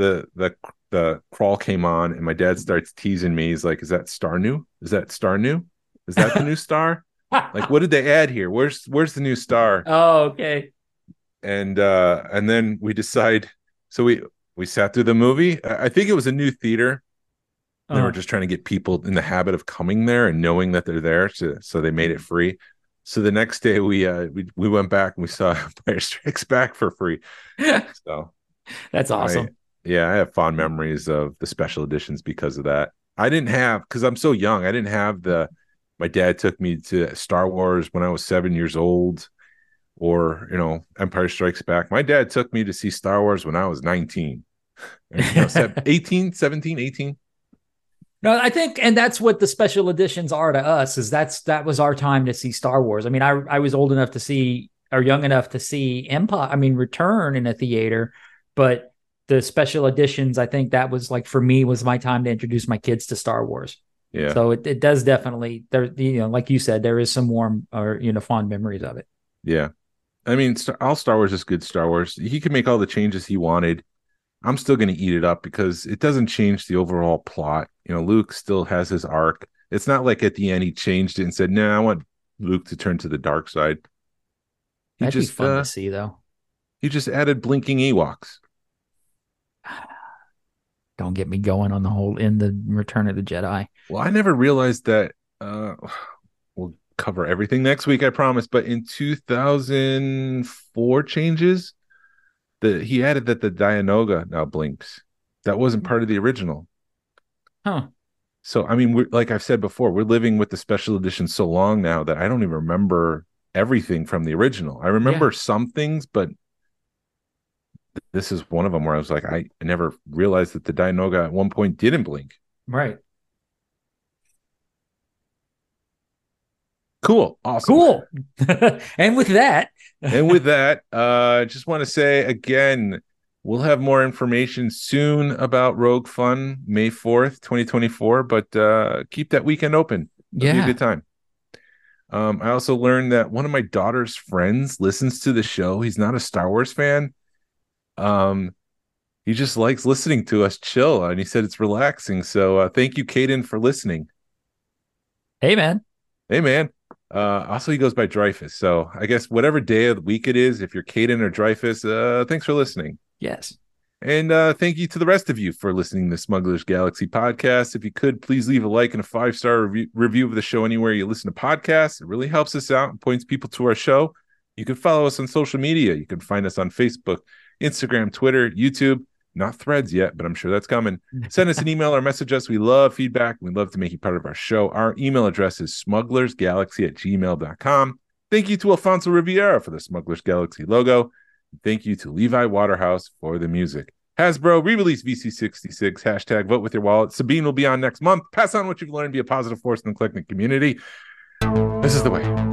the crawl came on and my dad starts teasing me. He's like, is that Star new? Is that Star new? Is that the new Star? Like, what did they add here? Where's the new Star? Oh, okay. And then we decide. So we sat through the movie. I think it was a new theater. They were just trying to get people in the habit of coming there and knowing that they're there. So they made it free. So the next day we went back and we saw Empire Strikes Back for free. So that's awesome. I have fond memories of the special editions because of that. I didn't have, because I'm so young, I didn't have my dad took me to Star Wars when I was 7 years old, or, Empire Strikes Back. My dad took me to see Star Wars when I was 19. 18, 17, 18. No, I think, and that's what the special editions are to us, is that was our time to see Star Wars. I mean, I was old enough to see, or young enough to see Return in a theater, but the special editions, I think that was like, for me, was my time to introduce my kids to Star Wars. Yeah. So it does definitely, there, like you said, there is some warm or, fond memories of it. Yeah. I mean, all Star Wars is good Star Wars. He can make all the changes he wanted. I'm still going to eat it up because it doesn't change the overall plot. Luke still has his arc. It's not like at the end he changed it and said, "No, I want Luke to turn to the dark side." That'd be fun to see, though. He just added blinking Ewoks. Don't get me going on the whole in the Return of the Jedi. Well, I never realized that. We'll cover everything next week, I promise. But in 2004 changes, he added that the Dianoga now blinks. That wasn't part of the original. Huh. So, I mean, like I've said before, we're living with the special edition so long now that I don't even remember everything from the original. I remember some things, but this is one of them where I was like, I never realized that the Dianoga at one point didn't blink. Right. Cool. Awesome. Cool. And with that, just want to say again, we'll have more information soon about Rogue Fun, May 4th, 2024, but keep that weekend open. It'll be a good time. I also learned that one of my daughter's friends listens to the show. He's not a Star Wars fan. He just likes listening to us chill, and he said it's relaxing. So thank you, Caden, for listening. Hey, man. Also, he goes by Dreyfus. So I guess whatever day of the week it is, if you're Caden or Dreyfus, thanks for listening. Yes. And thank you to the rest of you for listening to the Smugglers Galaxy podcast. If you could, please leave a like and a 5-star review of the show anywhere you listen to podcasts. It really helps us out and points people to our show. You can follow us on social media. You can find us on Facebook, Instagram, Twitter, YouTube. Not Threads yet, but I'm sure that's coming. Send us an email or message us. We love feedback. We'd love to make you part of our show. Our email address is smugglersgalaxy@gmail.com. Thank you to Alfonso Riviera for the Smugglers Galaxy logo. Thank you to Levi Waterhouse for the music. Hasbro re-release VC66, hashtag vote with your wallet. Sabine will be on next month. Pass on what you've learned. Be a positive force in the collecting community. This is the way.